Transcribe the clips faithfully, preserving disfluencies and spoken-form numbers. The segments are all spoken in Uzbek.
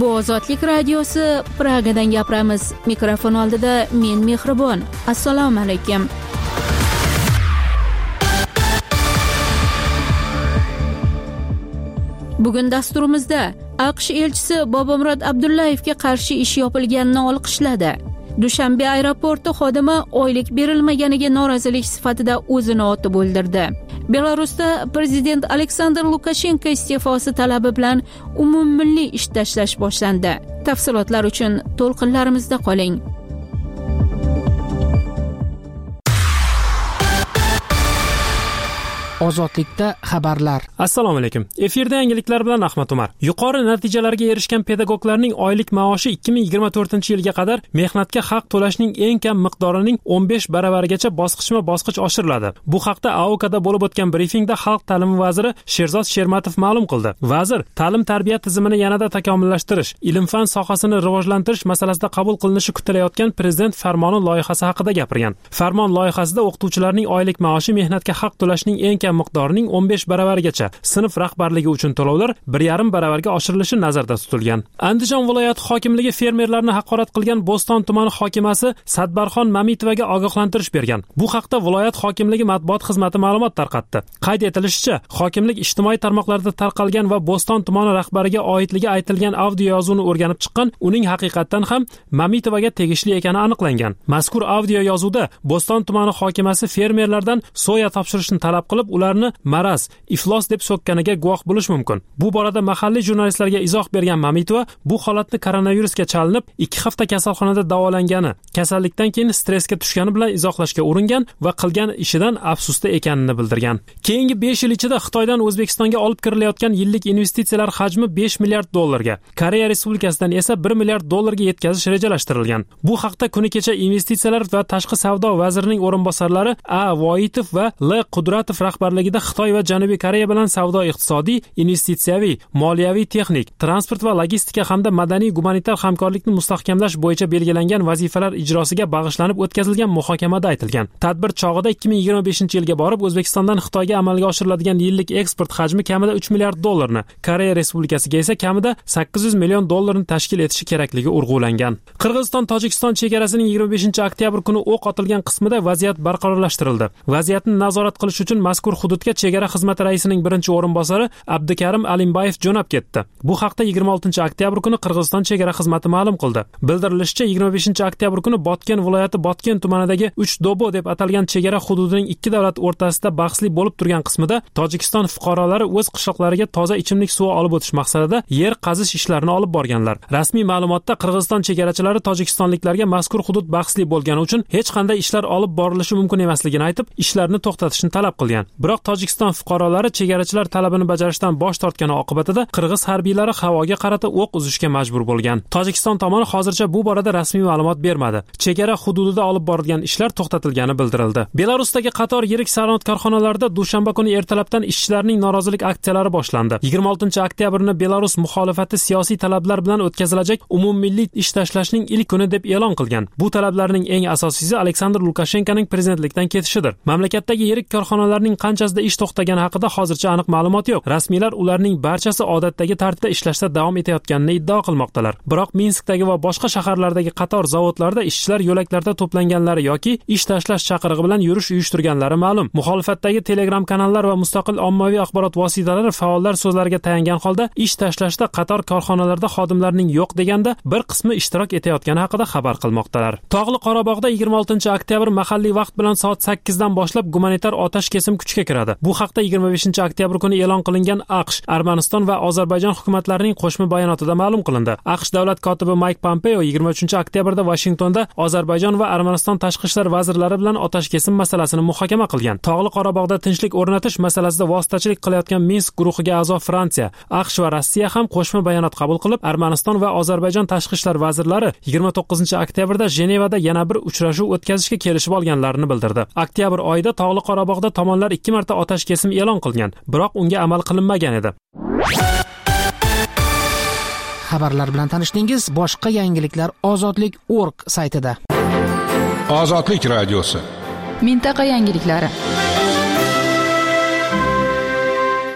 Bu Ozodlik radiosi, Pragadan gapiramiz. Mikrofon oldida men Mehribon. Assalomu alaykum. Bugun dasturimizda AQSh elchisi Bobomurod Abdullayevga qarshi ish yopilganini olqishladi. Dushanbe aeroporti xodimi oylik berilmaganiga norozilik sifatida o'zini otib o'ldirdi. Belarusda prezident Aleksandr Lukashenko iste'fosi talabi bilan umummilliy ish tashlash boshlandi. Tafsilotlar uchun to'lqinlarimizda qoling. Ozodlikda xabarlar. Assalomu alaykum. Efirda yangiliklar bilan Ahmad Umar. Yuqori natijalarga erishgan pedagoglarning oylik maoshi ikki ming yigirma to'rtinchi yilga qadar mehnatga haq to'lashning eng kam miqdorining o'n besh baravarigacha bosqichma-bosqich oshiriladi. Bu haqda A O K'da bo'lib o'tgan brifingda Xalq ta'limi vaziri Sherzod Shermatov ma'lum qildi. Vazir ta'lim-tarbiya tizimini yanada takomillashtirish, ilm-fan sohasini rivojlantirish masalasida qabul qilinishi kutilayotgan prezident farmoni loyihasi haqida gapirgan. Farmon loyihasida o'qituvchilarning oylik maoshi mehnatga haq to'lashning eng kam miqdorining o'n besh baravarigacha, sinf rahbarligi uchun to'lovlar bir yarim baravarga oshirilishi nazarda tutilgan. Andijon viloyati hokimligi fermerlarni haqorat qilgan Bo'ston tumani hokimasi Sadbarxon Mamitovaga ogohlantirish bergan. Bu haqda viloyat hokimligi matbuot xizmati ma'lumot tarqatdi. Qayd etilishicha, hokimlik ijtimoiy tarmoqlarda tarqalgan va Bo'ston tumani rahbariga oidligi aytilgan audio yozuvni o'rganib chiqqan, uning haqiqatan ham Mamitovaga tegishli ekani aniqlangan. Mazkur audio yozuvda Bo'ston tumani hokimasi fermerlardan soya topshirishni talab qilib, ularni maraz, iflos deb so'kkaniga guvoh bo'lish mumkin. Bu borada mahalliy jurnalistlarga izoh bergan Mamitova bu holatni koronavirusga chalinib, ikki hafta kasalxonada davolangani, kasallikdan keyin stressga tushgani bilan izohlashga uringan va qilgan ishidan afsusda ekanini bildirgan. Keyingi besh yil ichida Xitoydan O'zbekistonga olib kirilayotgan yillik investitsiyalar hajmi besh milliard dollarga, Koreya Respublikasidan esa bir milliard dollarga yetkazish rejalashtirilgan. Bu haqda kuni kecha investitsiyalar va tashqi savdo vazirining o'rinbosarlari A Voitov va L Qudratov rahbarligida Xitoy va Janubiy Koreya bilan savdo-iqtisodiy, investitsiyaviy, moliyaviy, texnik, transport va logistika hamda madaniy-gumanitar hamkorlikni mustahkamlash bo'yicha belgilangan vazifalar ijrosiga bag'ishlanib o'tkazilgan muhokamada aytilgan. Tadbir chog'ida ikki ming yigirma beshinchi yilga borib O'zbekistondan Xitoyga amalga oshiriladigan yillik eksport hajmi kamida uch milliard dollarni, Koreya Respublikasiga esa kamida sakkiz yuz million dollarni tashkil etishi kerakligi urg'ulangan. Qirg'iziston-Tojikiston chegarasining yigirma beshinchi oktyabr kuni o'q otilgan qismida vaziyat barqarorlashtirildi. Vaziyatni nazorat qilish uchun mazkur hududga chegara xizmati raisining birinchi o'rinbosari Abdukarim Alimbayev jo'nab ketdi. Bu haqda yigirma oltinchi oktyabr kuni Qirg'iziston chegara xizmati ma'lum qildi. Bildirilishicha, yigirma beshinchi oktyabr kuni Botken viloyati Botken tumanidagi uch Dobo deb atalgan chegara hududining ikki davlat o'rtasida bahsli bo'lib turgan qismida Tojikiston fuqarolari o'z qishloqlariga toza ichimlik suvi olib o'tish maqsadida yer qazish ishlarini olib borganlar. Rasmiy ma'lumotda Qirg'iziston chegarachilari tojikistonliklarga mazkur hudud bahsli bo'lgani uchun hech qanday ishlar olib borilishi mumkin emasligini aytib, ishlarni to'xtatishni talab qilgan. Biroq Tojikiston fuqarolari chegarachilar talabini bajarishdan bosh tortgani oqibatida qirg'iz harbiylari havoga qarata o'q uzishga majbur bo'lgan. Tojikiston tomoni hozircha bu borada rasmiy ma'lumot bermadi. Chegara hududida olib borilgan ishlar to'xtatilgani bildirildi. Belarusdagi qator yirik sanoat korxonalarida dushanba kuni ertalabdan ishchilarning norozilik aksiyalari boshlandi. yigirma oltinchi oktyabrni Belarus muxolifati siyosiy talablar bilan o'tkazilajak umummilliy ish tashlashning ilk kuni deb e'lon qilgan. Bu talablarning eng asosiysi Aleksandr Lukashenkoning prezidentlikdan ketishidir. Mamlakatdagi yirik korxonalarning qanchasida ish to'xtagani haqida hozircha aniq ma'lumot yo'q. Rasmiylar ularning barchasi odatdagi tartibda ishlashda davom etayotganini iddao qilmoqdalar. Biroq Minskdagi va boshqa shaharlardagi qator zavodlarda ishchilar yo'laklarda to'planganlari yoki ish tashlash chaqirig'i bilan yurish uyushtirganlari ma'lum. Muxolifatdagi Telegram kanallar va mustaqil ommaviy axborot vositalari faollar so'zlariga tayangan holda ish tashlashda qator korxonalarda xodimlarning yo'q deganda bir qismi ishtirok etayotgani haqida xabar qilmoqdalar. Tog'li Qorabog'da yigirma oltinchi oktyabr mahalliy vaqt bilan soat sakkizdan boshlab gumanitar otash kesim kuchga kiradi. Bu haqda yigirma beshinchi oktyabr kuni e'lon qilingan AQSh, Armaniston va Ozarbayjon hukumatlarining qo'shma bayonotida ma'lum qilindi. AQSh davlat kotibi Mike Pompeo yigirma uchinchi oktyabrda Washingtonda Ozarbayjon va Armaniston tashqi ishlar vazirlari bilan otash kesim masalasini muhokama qilgan. Tog'li Qorabog'da tinchlik o'rnatish masalasida vositachilik qilayotgan Minsk guruhiga a'zo Fransiya, AQSh va Rossiya ham qo'shma bayonot qabul qilib, Armaniston va Ozarbayjon tashqi ishlar vazirlari yigirma to'qqizinchi oktyabrda Jenevada yana bir uchrashuv o'tkazishga kelishib olganlarini bildirdi. Oktyabr oyida Tog'li Qorabog'da tomonlar ikki marta otash kesim e'lon qilgan, biroq unga amal qilinmagan edi. Xabarlar bilan tanishdingiz. Boshqa yangiliklar ozodlik nokta org saytida. Ozodlik radiosi. Mintaqa yangiliklari.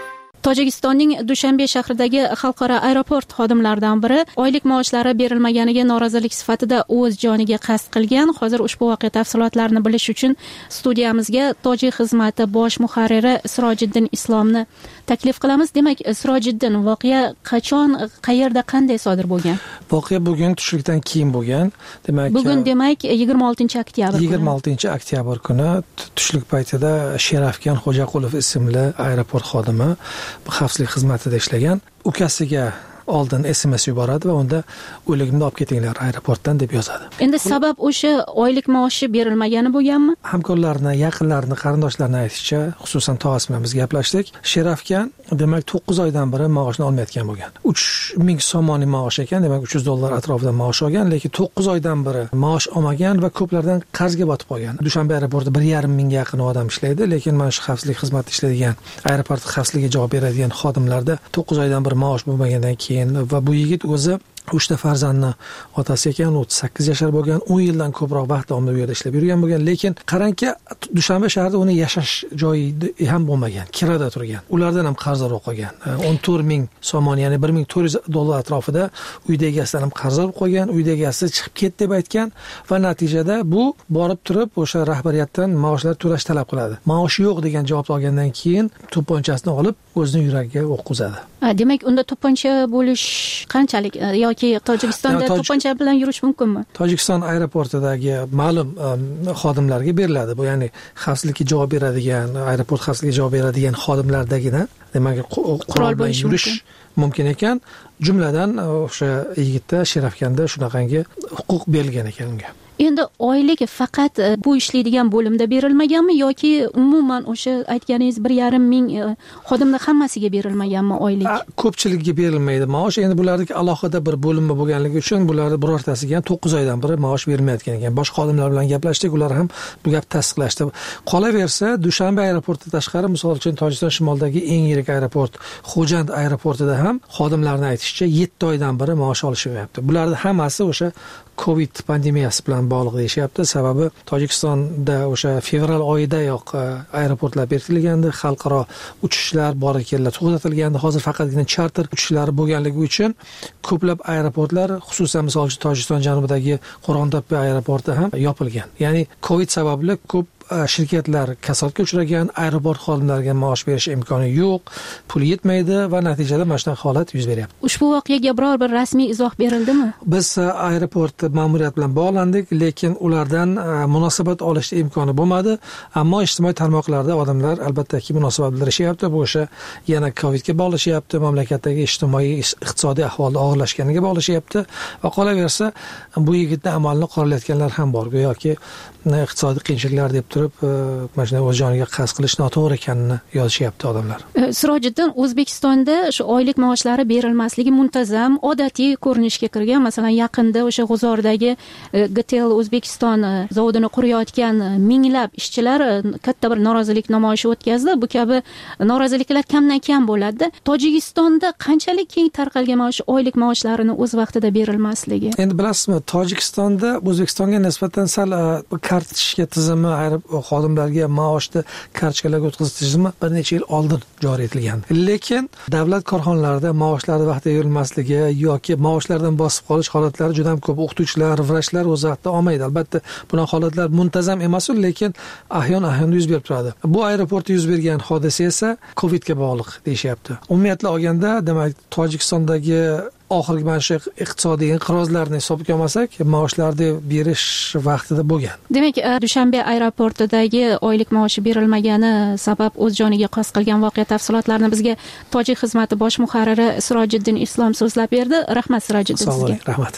Tojikistonning Dushanbe shahridagi xalqaro aeroport xodimlaridan biri oylik maoshlari berilmaganiga norozilik sifatida o'z joniga qasd qilgan. Hozir ushbu voqea tafsilotlarini bilish uchun studiyamizga Tojik xizmati bosh muharriri Sirojiddin Islomni taklif qilamiz. Demak, Sirojiddin, voqea qachon, qayerda, qanday sodir bo'lgan? Voqea bugun tushlikdan keyin bo'lgan. Demak, bugun demak yigirma oltinchi oktyabr. yigirma oltinchi oktyabr kuni tushlik paytida Sherafkan Xo'jaqulov ismli aeroport xodimi xavfsizlik xizmatida ishlagan. Ukasiga oldin S M S yuboradi va unda o'ligimni olib ketinglar aeroportdan deb yozadi. Endi sabab o'sha oylik maoshi berilmagani bo'lganmi? Hamkorlarni, yaqinlarini, qarindoshlarini aytishicha, xususan tog'asi bilan biz gaplashdik. Sherafkan demak to'qqiz oydan beri maoshni olmayotgan bo'lgan. uch ming so'moniy maosh ekan, demak uch yuz dollar atrofida maosh olgan, lekin to'qqiz oydan beri maosh olmagan va ko'plardan qarzga botib qolgan. Dushanbe aeroportida bir yarim mingga yaqin odam ishlaydi, lekin mana shu xavfsizlik xizmatida ishlaydigan, aeroport xavfsizligiga javob beradigan xodimlarda to'qqiz oydan beri maosh bo'lmagandan keyin va bu yigit o'zi uchta farzandni otasi ekan, o'ttiz sakkiz yashar bo'lgan, o'n yildan ko'proq vaqt davomida bu yerda ishlab yurgan bo'lgan, lekin qarangki, Dushanbe shahrida uni yashash joyi ham bo'lmagan, kirada turgan. Ulardan ham qarzor qolgan. o'n to'rt ming so'mon, ya'ni bir ming to'rt yuz dollar atrofida uyda egasidan ham qarzor qolgan, uyda egasi chiqib ket deb aytgan va natijada bu borib turib o'sha rahbariyatdan maoshlar to'lash talab qiladi. Maosh yo'q degan javob olgandan keyin to'pponchasini olib o'zining yuragiga o'q uzadi. Demak, unda to'pponcha bo'lish qanchalik yoki Tojikistonda Toj... to'pponcha bilan yurish mumkinmi? Tojikiston aeroportidagi ma'lum um, xodimlarga beriladi. Bu ya'ni xavfsizlikka javob beradigan, aeroport xavfsizligiga javob beradigan xodimlardagina, demak, qurol bilan yurish mumkin ekan. Jumladan o'sha yigitda Sherafkanda shunaqangi huquq berilgan ekan unga. Endi oylik faqat bu ishlaydigan bo'limda berilmaganmi yoki umuman o'sha aytganingiz bir yarim ming xodimning hammasiga berilmaganmi oylik? Ko'pchiligiga berilmaydi maosh. Endi bulardagi alohida bir bo'linma bo'lganligi uchun bularning birortasiga ham to'qqiz oydan beri maosh bermayotgan ekan. Boshqa xodimlar bilan gaplashdik, ular ham bu gapni tasdiqlashdi. Qolaversa, Dushanbe aeroportidan tashqari, misol uchun Tojikiston shimolidagi eng yirik aeroport Xo'jand aeroportida ham xodimlarning aytishicha yetti oydan beri maosh olishmayapti. Bularning hammasi o'sha Covid pandemiyasi bilan bog'liq deyishyapti. Sababi Tojikistonda o'sha fevral oyidayoq aeroportlar berkitilgandi, xalqaro uchishlar bor kellar to'xtatilgandi. Hozir faqatgina charter uchishlari bo'lganligi uchun ko'plab aeroportlar, xususan misol uchun Tojikiston janubidagi Qo'rg'ontepa aeroporti ham yopilgan. Ya'ni Covid sababli ko'p shirkatlar kasodga uchragan, aeroport xodimlariga maosh berish imkoni yo'q, pul yetmaydi va natijada mana shunaqa holat yuz beryapti. Ushbu voqeaga biror bir rasmiy izoh berildimi? Biz aeroport ma'muriyat bilan bog'landik, lekin ulardan munosabat olishda imkoni bo'lmadi. Ammo ijtimoiy tarmoqlarda odamlar albattaki munosabat bildirishyapti. Bu o'sha yana Covidga bog'lashyapti, mamlakatdagi ijtimoiy iqtisodiy ahvolni og'irlashganiga bog'lashyapti va qolaversa bu yigitning amalini qoralayotganlar ham bor. Go'yoki iqtisodiy qiyinchiliklar deb turib mana shunday o'z joniga qasd qilish noto'g'ri ekanini yozishyapti odamlar. Sirojiddin, O'zbekistonda shu oylik maoshlari berilmasligi muntazam odatiy ko'rinishga kirgan. Masalan, yaqinda o'sha G'uzordagi G T L O'zbekiston zavodini qurayotgan minglab ishchilar katta bir norozilik namoyishi o'tkazdi. Bu kabi noroziliklar kamdan kam bo'ladi. Tojikistonda qanchalik keng tarqalgan maosh oylik maoshlarini o'z vaqtida berilmasligi? Endi bilasizmi, Tojikistonda O'zbekistonga nisbatan sal kartochka tizimi, xodimlarga maoshni kartochkalarga o'tkazish tizimi bir necha yil oldin joriy etilgan. Lekin davlat korxonalarida maoshlarni vaqtida berilmasligi yoki maoshlardan bosib qolish holatlari juda ham ko'p. O'qituvchilar, vrachlar o'z vaqtida olmaydi. Albatta, bunaqa holatlar muntazam emas, lekin ahyon-ahyon yuz berib turadi. Bu aeroportda yuz bergan hodisa esa Covidga bog'liq deyishyapti. Umumiy olganda, demak, Tojikistondagi oxirgi mana shu iqtisodiy inqirozlarni hisobga olmasak, maoshlarni berish vaqtida bo'lgan. Demak, Dushanbe aeroportidagi oylik maoshi berilmagani sabab o'z joniga qasd qilgan voqea tafsilotlarini bizga Tojik xizmati bosh muharriri Sirojiddin Islom so'zlab berdi. Rahmat Sirojiddin sizga. Rahmat.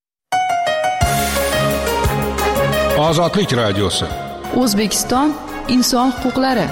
Ozodlik radiosi. O'zbekiston inson huquqlari.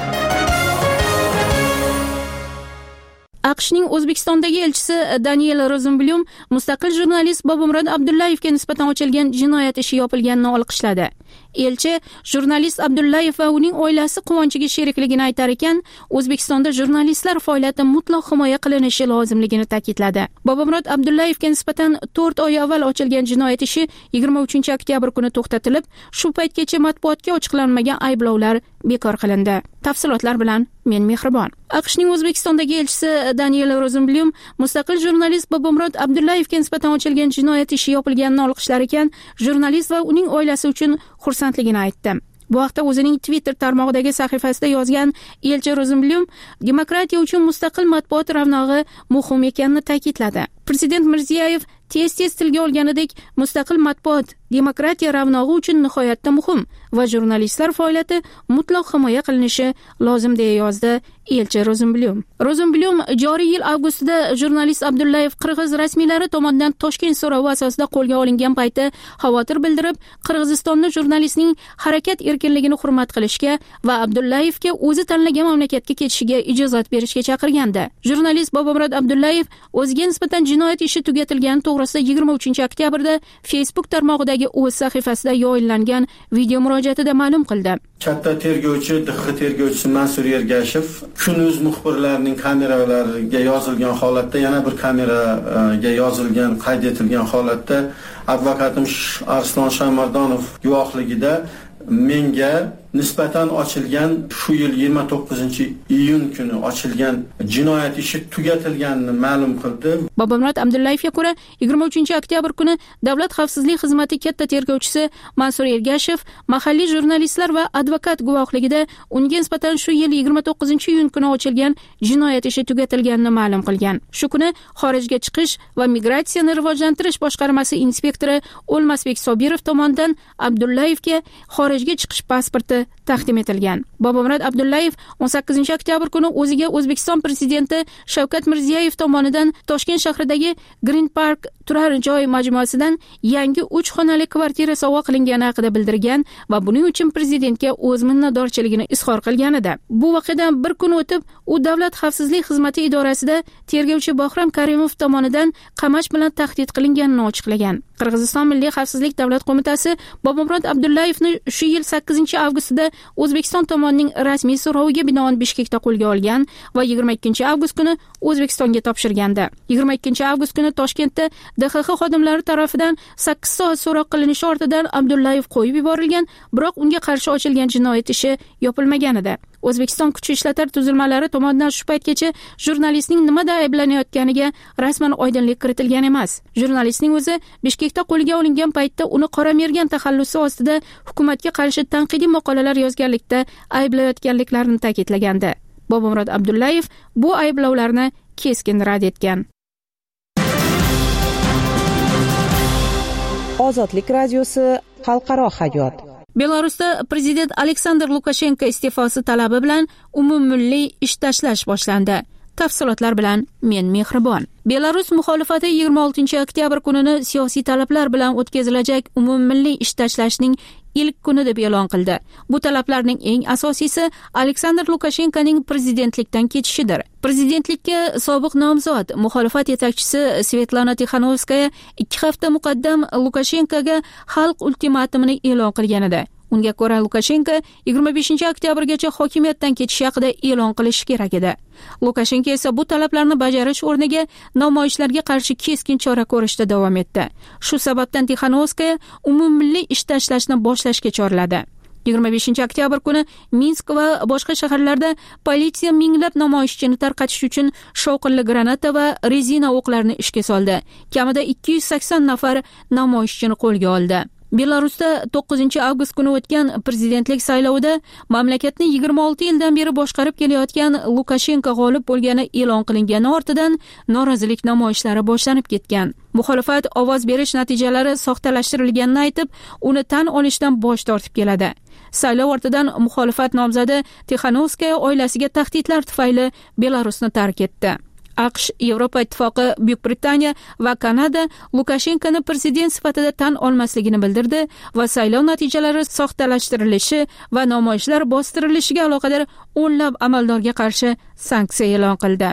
AQShning O'zbekistondagi elchisi Daniel Rozenblum mustaqil jurnalist Bobomurod Abdullayevga nisbatan ochilgan jinoyat ishi yopilganini olqishladi. Elchi jurnalist Abdullayev va uning oilasi quvonchiga sherikligini aytar ekan, O'zbekistonda jurnalistlar faoliyati mutlaq himoya qilinishi lozimligini ta'kidladi. Bobomurod Abdullayevga nisbatan to'rt oy avval ochilgan jinoyat ishi yigirma uchinchi oktyabr kuni to'xtatilib, shu paytgacha matbuotga ochiqlanmagan ayblovlar bekor qilindi. Tafsilotlar bilan men Mehribon. AQShning O'zbekistondagi elchisi Daniel Rozenblum mustaqil jurnalist Bobomurod Abdullayevga nisbatan ochilgan jinoyat ishi yopilganini olqishlar ekan, jurnalist va uning oilasi uchun xursandligini aytdi. Bu haqda o'zining Twitter tarmog'idagi sahifasida yozgan elchi Rozenblum demokratiya uchun mustaqil matbuot ravnog'i muhim ekanini ta'kidladi. Prezident Mirziyoyev tez-tez tilga olganidek, mustaqil matbuot demokratiya ravnog'i uchun nihoyatda muhim va jurnalistlar faoliyati mutlaq himoya qilinishi lozim deya yozdi elchi Rozenblum. Rozenblum joriy yil avgustida jurnalist Abdullayev qirg'iz rasmiylari tomonidan Toshkent so'rovi asosida qo'lga olingan payti xavotir bildirib, Qirg'izistonning jurnalistning harakat erkinligini hurmat qilishga va Abdullayevga o'zi tanlagan mamlakatga ketishiga ijozat berishga chaqirgandi. Jurnalist Bobomurod Abdullayev o'ziga nisbatan jinoyat ishi tugatilgani to'g'risida yigirma uchinchi oktyabrda Facebook tarmog'idagi o'z sahifasida yo'llangan video murojaatida ma'lum qildi. Katta tergovchi, D X tergovchisi Mansur Ergashev Kunuz muxbirlarining kameralariga yozilgan holatda, yana bir kameraga yozilgan, qayd etilgan holatda advokatim Arslon Shaymardonov guvohligida menga nisbatan ochilgan shu yil yigirma to'qqizinchi iyun kuni ochilgan jinoyat ishi tugatilganini ma'lum qildi. Bobomurod Abdullayevga ko'ra yigirma uchinchi oktyabr kuni Davlat xavfsizlik xizmati katta tergovchisi Mansur Ergashev mahalliy jurnalistlar va advokat guvohligida unga nisbatan shu yil yigirma to'qqizinchi iyun kuni ochilgan jinoyat ishi tugatilganini ma'lum qilgan. Shu kuni xorijga chiqish va migratsiyani rivojlantirish boshqarmasi inspektori O'lmasbek Sobirov tomonidan Abdullayevga xorijga chiqish pasporti taqdim etilgan. Bobomurod Abdullayev o'n sakkizinchi oktyabr kuni o'ziga O'zbekiston prezidenti Shavkat Mirziyoyev tomonidan Toshkent shahridagi Green Park turar joy majmuasidan yangi uch xonali kvartira sovg'a qilingani haqida bildirgan va buning uchun prezidentga o'z minnatdorchiligini izhor qilgan edi. Bu voqeadan bir kun o'tib, u Davlat xavfsizlik xizmati idorasida tergovchi Bahrom Karimov tomonidan qamash bilan tahdid qilinganini ochiqlagan. Qirg'iziston Milliy xavfsizlik davlat qo'mitasi Bobomurod Abdullayevni shu yil sakkizinchi avgustda O'zbekiston tomonining rasmiy so'roviga binoan Bishkekda qo'lga olgan va yigirma ikkinchi avgust kuni O'zbekistonga topshirgandi. yigirma ikkinchi avgust kuni Toshkentda D X X xodimlari tomonidan sakkiz soat so'roq qilinishi ortidan Abdullayev qo'yib yuborilgan, biroq unga qarshi ochilgan jinoyat ishi yopilmagan edi. O'zbekiston kuch ishlatar tuzilmalari tomonidan shu paytgacha jurnalistning nimada ayblanayotganiga rasman oydinlik kiritilgan emas. Jurnalistning o'zi Bishkekda qo'lga olingan paytda uni qora mergan taxallusi ostida hukumatga qarshi tanqidiy maqolalar yozganlikda ayblayotganliklarini ta'kidlagandi. Bobomurod Abdullayev bu ayblovlarni keskin rad etgan. Ozodlik radiosi xalqaro hayot. Belarusda prezident Aleksandr Lukashenko iste'fosi talabi bilan umummilliy ish tashlash boshlandi. Tafsilotlar bilan men Mehribon. Belarus muxolifati yigirma oltinchi oktyabr kunini siyosiy talablar bilan o'tkazilajak umummilliy ish tashlashning ilk kuni deb e'lon qildi. Bu talablarning eng asosiysi Aleksandr Lukashenkoning prezidentlikdan ketishidir. Prezidentlikka sobiq nomzod muxolifat yetakchisi Svetlana Tixanovskaya ikki hafta muqaddam Lukashenkoga xalq ultimatumini e'lon qilgan edi. Unga ko'ra Lukashenko yigirma beshinchi oktyabrgacha hokimiyatdan ketish haqida e'lon qilishi kerak edi. Lukashenko esa bu talablarni bajarish o'rniga namoyishlarga qarshi keskin chora ko'rishda davom etdi. Shu sababdan Tixanovskaya umummilliy ish tashlashni boshlashga chorladi. yigirma beshinchi oktyabr kuni Minsk va boshqa shaharlarda politsiya minglab namoyishchini tarqatish uchun shovqinli granata va rezina o'qlarni ishga soldi. Kamida ikki yuz sakson nafar namoyishchini qo'lga oldi. Belarusda to'qqizinchi avgust kuni o'tgan prezidentlik saylovida mamlakatni yigirma olti yildan beri boshqarib kelayotgan Lukashenko g'olib bo'lgani e'lon qilingani ortidan norozilik namoyishlari boshlanib ketgan. Muxolifat ovoz berish natijalari soxtalashtirilganini aytib, uni tan olishdan bosh tortib keladi. Saylov ortidan muxolifat nomzodi Tixanovskaya oilasiga tahdidlar tufayli Belarusni tark etdi. AQSh, Yevropa Ittifoqi, Buyuk Britaniya va Kanada Lukashenkoni prezident sifatida tan olmasligini bildirdi va saylov natijalari soxtalashtirilishi va namoyishlar bostirilishiga aloqador o'nlab amaldorga qarshi sanksiya e'lon qildi.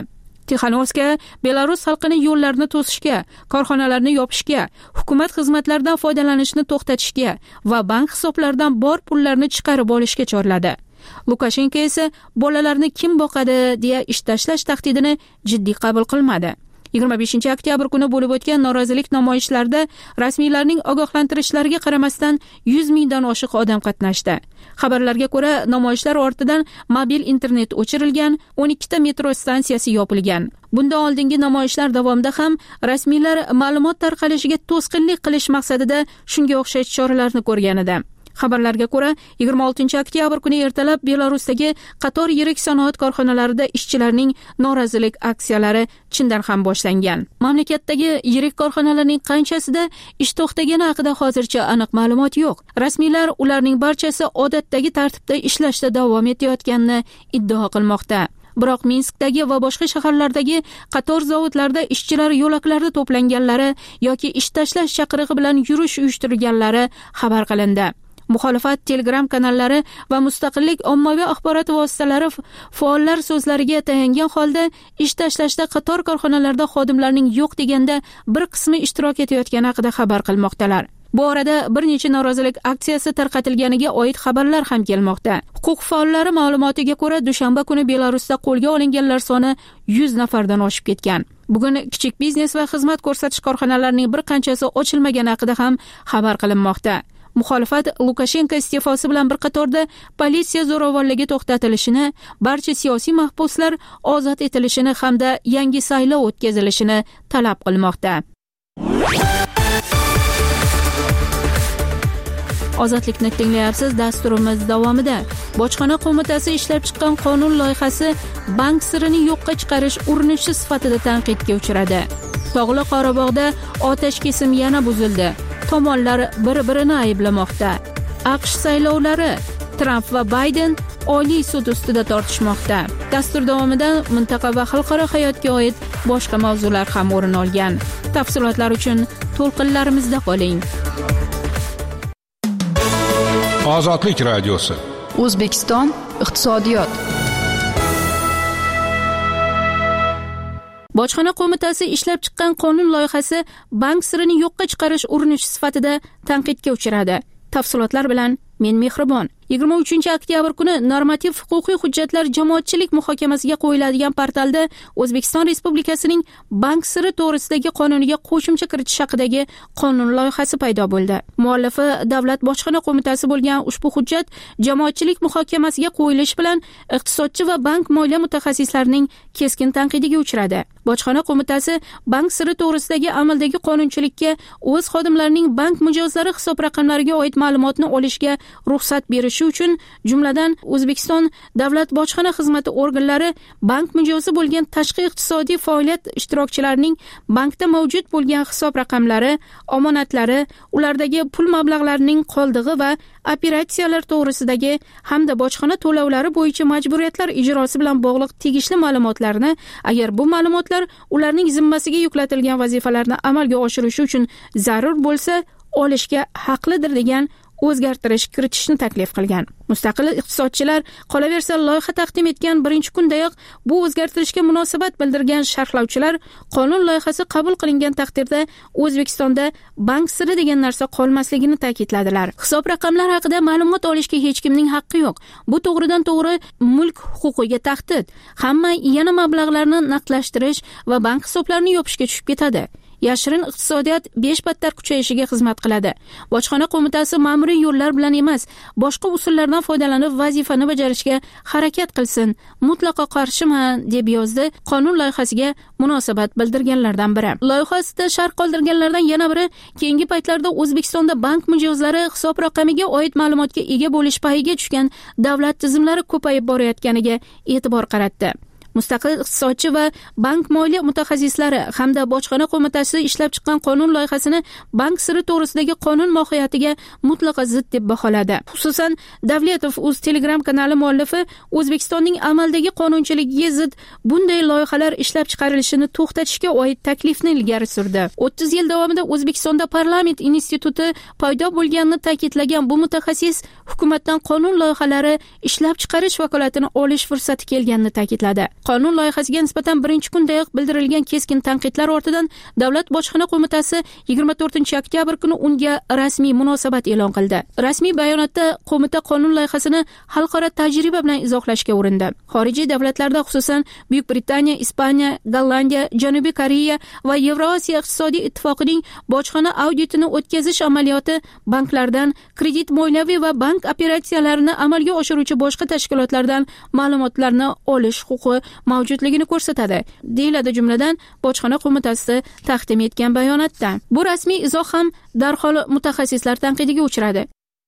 Tixanovska Belarus xalqini yo'llarni to'sishga, korxonalarni yopishga, hukumat xizmatlaridan foydalanishni to'xtatishga va bank hisoblaridan bor pullarni chiqarib olishga chorladi. Lukashenko esa bolalarni kim boqadi deya ish tashlash tahdidini jiddiy qabul qilmadi. yigirma beshinchi oktyabr kuni bo'lib o'tgan norozilik namoyishlarida rasmiylarning ogohlantirishlariga qaramasdan yuz mingdan oshiq odam qatnashdi. Xabarlarga ko'ra, namoyishlar ortidan mobil internet o'chirilgan, o'n ikkita metro stansiyasi yopilgan. Bundan oldingi namoyishlar davomida ham rasmiylar ma'lumot tarqalishiga to'sqinlik qilish maqsadida shunga o'xshash choralarni ko'rgan edi. Xabarlarga ko'ra, yigirma oltinchi oktyabr kuni ertalab Belarusdagi qator yirik sanoat korxonalarida ishchilarning norozilik aksiyalari chindan ham boshlangan. Mamlakatdagi yirik korxonalarning qanchasida ish to'xtagani haqida hozircha aniq ma'lumot yo'q. Rasmiylar ularning barchasi odatdagi tartibda ishlashda davom etayotganini iddao qilmoqda. Biroq Minskdagi va boshqa shaharlardagi qator zavodlarda ishchilar yo'laklarda to'planganlari yoki ish tashlash chaqirig'i bilan yurish uyushtirganlari xabar qilindi. Muxolifat Telegram kanallari va mustaqillik ommaviy axborot vositalari faollar so'zlariga tayangan holda ish tashlashda qator korxonalarda xodimlarning yo'q deganda bir qismi ishtirok etayotgani haqida xabar qilmoqdalar. Bu orada bir necha norozilik aksiyasi tarqatilganiga oid xabarlar ham kelmoqda. Huquq faollari ma'lumotiga ko'ra, dushanba kuni Belarusda qo'lga olinganlar soni yuz nafardan oshib ketgan. Bugun kichik biznes va xizmat ko'rsatish korxonalarining bir qanchasi ochilmagani haqida ham xabar qilinmoqda. Muxolifat Lukashenko iste'fosi bilan bir qatorda politsiya zo'ravonligi to'xtatilishini, barcha siyosiy mahbuslar ozod etilishini hamda yangi saylov o'tkazilishini talab qilmoqda. Ozodlikni tinglayapsiz. Dasturimiz davomida Bojxona qo'mitasi ishlab chiqqan qonun loyihasi bank sirini yo'qqa chiqarish urinishi sifatida tanqidga uchradi. Tog'li Qorabog'da otashkesim yana buzildi. Tomonlar bir-birini ayblamoqda. AQSh saylovlari, Trump va Bayden Oliy sud ustida tortishmoqda. Dastur davomida mintaqa va xalqaro hayotga oid boshqa mavzular ham o'rin olgan. Tafsilotlar uchun to'lqinlarimizda qoling. Ozodlik radiosi. O'zbekiston iqtisodiyot. Bojxona qo'mitasi ishlab chiqqan qonun loyihasi bank sirini yo'qqa chiqarish urinishi sifatida tanqidga uchradi. Tafsilotlar bilan men Mehribon. yigirma uchinchi oktyabr kuni normativ huquqiy hujjatlar jamoatchilik muhokamasiga qo'yiladigan portalda O'zbekiston Respublikasining bank siri to'g'risidagi qonuniga qo'shimcha kiritish haqidagi qonun loyihasi paydo bo'ldi. Muallifi Davlat bojxona qo'mitasi bo'lgan ushbu hujjat jamoatchilik muhokamasiga qo'yilishi bilan iqtisodchi va bank moliya mutaxassislarining keskin tanqidiga uchradi. Bojxona qo'mitasi bank siri to'g'risidagi amaldagi qonunchilikka o'z xodimlarining bank mijozlari hisob raqamlariga oid ma'lumotni olishga ruxsat berishi uchun, jumladan O'zbekiston Davlat bojxona xizmati organlari bank mijozi bo'lgan tashqi iqtisodiy faoliyat ishtirokchilarining bankda mavjud bo'lgan hisob raqamlari, omonatlari, ulardagi pul mablag'larining qoldig'i va operatsiyalar to'g'risidagi hamda bojxona to'lovlari bo'yicha majburiyatlar ijrosi bilan bog'liq tegishli ma'lumotlarni, agar bu ma'lumotlar ularning zimmasiga yuklatilgan vazifalarni amalga oshirishi uchun zarur bo'lsa, olishga haqlidir degan o'zgartirish kiritishni taklif qilgan. Mustaqil iqtisodchilar qolaversa loyiha taqdim etgan birinchi kundayoq bu o'zgartirishga munosabat bildirgan sharhlovchilar qonun loyihasi qabul qilingan taqdirda O'zbekistonda bank siri degan narsa qolmasligini ta'kidladilar. Hisob raqamlar haqida ma'lumot olishga hech kimning haqqi yo'q. Bu to'g'ridan to'g'ri mulk huquqiga tahdid. Hamma yana mablag'larni naqdlashtirish va bank hisoblarini yopishga tushib ketadi. Yashirin iqtisodiyot besh battar kuchayishiga xizmat qiladi. Bojxona qo'mitasi ma'muriy yo'llar bilan emas, boshqa usullardan foydalanib vazifani bajarishga harakat qilsin. Mutlaqo qarshiman, deb yozdi qonun loyihasiga munosabat bildirganlardan biri. Loyihasida sharh qoldirganlardan yana biri keyingi paytlarda O'zbekistonda bank mijozlari hisob raqamiga oid ma'lumotga ega bo'lish payiga tushgan davlat tizimlari ko'payib borayotganiga e'tibor qaratdi. Mustaqil iqtisodchi va bank moliya mutaxassislari hamda bojxona qo'mitasi ishlab chiqqan qonun loyihasini bank siri to'g'risidagi qonun mohiyatiga mutlaqo zid deb baholadi. Xususan, Davletov o'z Telegram kanali muallifi O'zbekistonning amaldagi qonunchiligiga zid bunday loyihalar ishlab chiqarilishini to'xtatishga oid taklifni ilgari surdi. o'ttiz yil davomida O'zbekistonda parlament instituti paydo bo'lganini ta'kidlagan bu mutaxassis hukumatdan qonun loyihalari ishlab chiqarish vakolatini olish fursati kelganini ta'kidladi. Qonun loyihasiga nisbatan birinchi kundayoq bildirilgan keskin tanqidlar ortidan Davlat bojxona qo'mitasi yigirma to'rtinchi oktyabr kuni unga rasmiy munosabat e'lon qildi. Rasmiy bayonotda qo'mita qonun loyihasini xalqaro tajriba bilan izohlashga urindi. Xorijiy davlatlarda, xususan Buyuk Britaniya, Ispaniya, Gollandiya, Janubiy Koreya va Yevrosiyo iqtisodiy ittifoqining bojxona auditini o'tkazish amaliyoti banklardan, kredit moliyaviy va bank operatsiyalarini amalga oshiruvchi boshqa tashkilotlardan ma'lumotlarni olish huquqi mavjudligini ko'rsatadi, deyiladi jumladan bojxona qo'mitasi taqdim etgan bayonotda. Bu rasmiy izoh ham darhol mutaxassislar tanqidiga uchradi.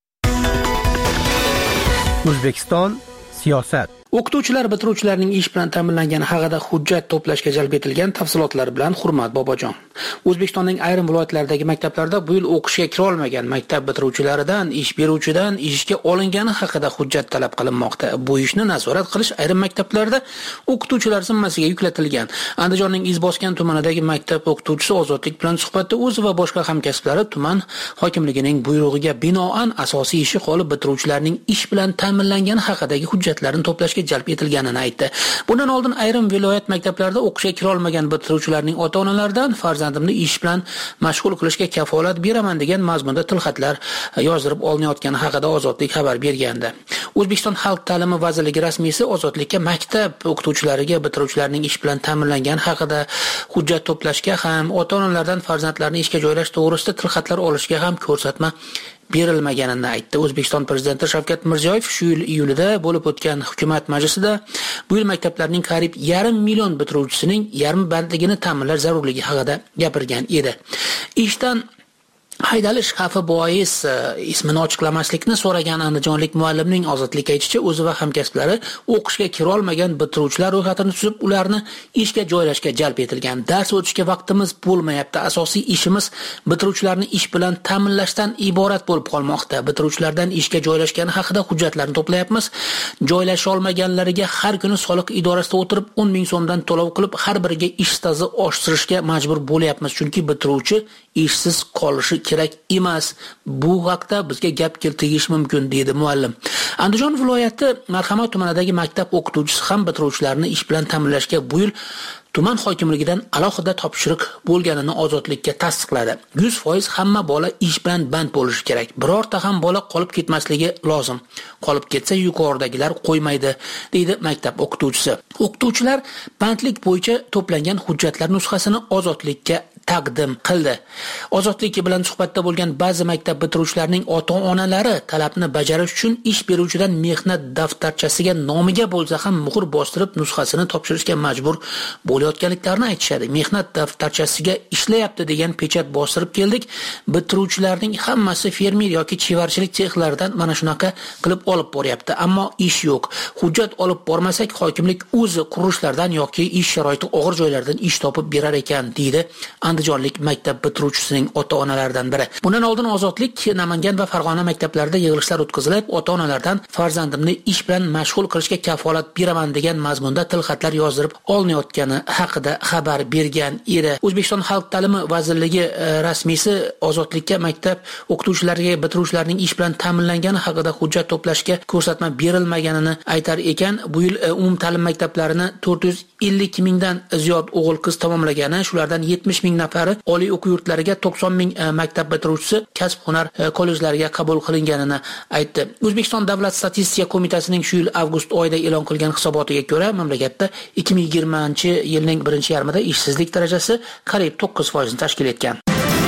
O'zbekiston siyosat. O'qituvchilar bitiruvchilarning ish bilan ta'minlangani haqida hujjat to'plashga jalb etilgan tafsilotlar bilan Hurmat Bobojon. O'zbekistonning ayrim viloyatlaridagi maktablarda bu yil o'qishga kira olmagan maktab bitiruvchilaridan ish beruvchidan ishga olingani haqida hujjat talab qilinmoqda. Bu ishni nazorat qilish ayrim maktablarda o'qituvchilar zimmasiga yuklatilgan. Andijonning Izboskan tumanidagi maktab o'qituvchisi Ozodlik bilan suhbatda o'zi va boshqa hamkasblari tuman hokimligining buyrug'iga binoan asosiy ishi qolib bitiruvchilarning ish bilan ta'minlangani haqidagi hujjatlarni to'plashga jalb etilganini aytdi. Bundan oldin ayrim viloyat maktablarida o'qishga kira olmagan bitiruvchilarning ota-onalaridan farzandimni ish bilan mashg'ul qilishga kafolat beraman degan mazmunda tilxatlar yozdirib olinayotgani haqida Ozodlik xabar bergandi. O'zbekiston Xalq ta'limi vazirligi rasmiysi Ozodlikka maktab o'qituvchilariga bitiruvchilarning ish bilan ta'minlangani haqida hujjat to'plashga ham, ota-onalardan farzandlarini ishga joylash to'g'risida tilxatlar olishga ham ko'rsatma berilmaganini aytdi. O'zbekiston prezidenti Shavkat Mirziyoyev shu yil iyulida bo'lib o'tgan hukumat majlisida bu yil maktablarning qariyb yarim million bitiruvchisining yarmi bandligini ta'minlash zarurligi haqida gapirgan edi. Ishdan haydalish xavfi bois ismini ochiqlamaslikni so'ragan andijonlik muallimning Ozodlik aytishicha, o'zi va hamkasblari o'qishga kira olmagan bitiruvchilar ro'yxatini tuzib, ularni ishga joylashga jalb etilgan. Dars o'tishga vaqtimiz bo'lmayapti. Asosiy ishimiz bitiruvchilarni ish bilan ta'minlashdan iborat bo'lib qolmoqda. Bitiruvchilardan ishga joylashgani haqida hujjatlarni to'playapmiz. Joylasha olmaganlariga har kuni soliq idorasida o'tirib o'n ming so'mdan to'lov qilib, har biriga ish staji oshirishga majbur bo'lyapmiz, chunki bitiruvchi ishsiz qolishi kerak emas. Bu haqda bizga gap keltirish mumkin, deydi muallim. Andijon viloyati Marhamat tumanidagi maktab o'qituvchisi ham bitiruvchilarni ish bilan ta'minlashga bu yil tuman hokimligidan alohida topshiriq bo'lganini Ozodlikka tasdiqladi. yuz foiz hamma bola ish bilan band bo'lishi kerak. Birorta ham bola qolib ketmasligi lozim. Qolib ketsa yuqoridagilar qo'ymaydi, deydi maktab o'qituvchisi. O'qituvchilar bandlik bo'yicha to'plangan hujjatlar nusxasini Ozodlikka taqdim qildi. Ozodlik bilan suhbatda bo'lgan ba'zi maktab bitiruvchilarining ota-onalari talabni bajarish uchun ish beruvchidan mehnat daftarchasiga nomiga bo'lsa ham muhr bostirib nusxasini topshirishga majbur bo'layotganliklarini aytishadi. Mehnat daftarchasiga ishlayapti degan pechat bostirib keldik. Bitiruvchilarning hammasi fermer yoki chevarchilik sexlaridan mana shunaqa qilib olib boryapti, ammo ish yo'q. Hujjat olib bormasak hokimlik o'zi qurilishlardan yoki ish sharoiti og'ir joylardan ish topib berar ekan, deydi andijonlik maktab bitiruvchisining ota-onalaridan biri. Bundan oldin Ozodlik Namangan va Farg'ona maktablarida yig'ilishlar o'tkazilib, ota-onalardan farzandimni ish bilan mashg'ul qilishga kafolat beraman degan mazmunda tilxatlar yozdirib olinayotgani haqida xabar bergan edi. O'zbekiston Xalq ta'limi vazirligi rasmiysi Ozodlikka maktab o'qituvchilariga bitiruvchilarning ish bilan ta'minlangani haqida hujjat to'plashga ko'rsatma berilmaganini aytar ekan. Bu yil umum ta'lim maktablarini to'rt yuz ellik mingdan ziyod o'g'il qiz tamomlagani, shulardan yetmish ming nafari oliy o'quv yurtlariga, to'qson ming maktab bitiruvchisi kasb hunar kollejlariga qabul qilinganini aytdi. O'zbekiston Davlat statistika qo'mitasining shu yil avgust oyida e'lon qilgan hisobotiga ko'ra, mamlakatda ikki ming yigirmanchi yilning birinchi yarmida ishsizlik darajasi qariyb to'qqiz foizni tashkil etgan.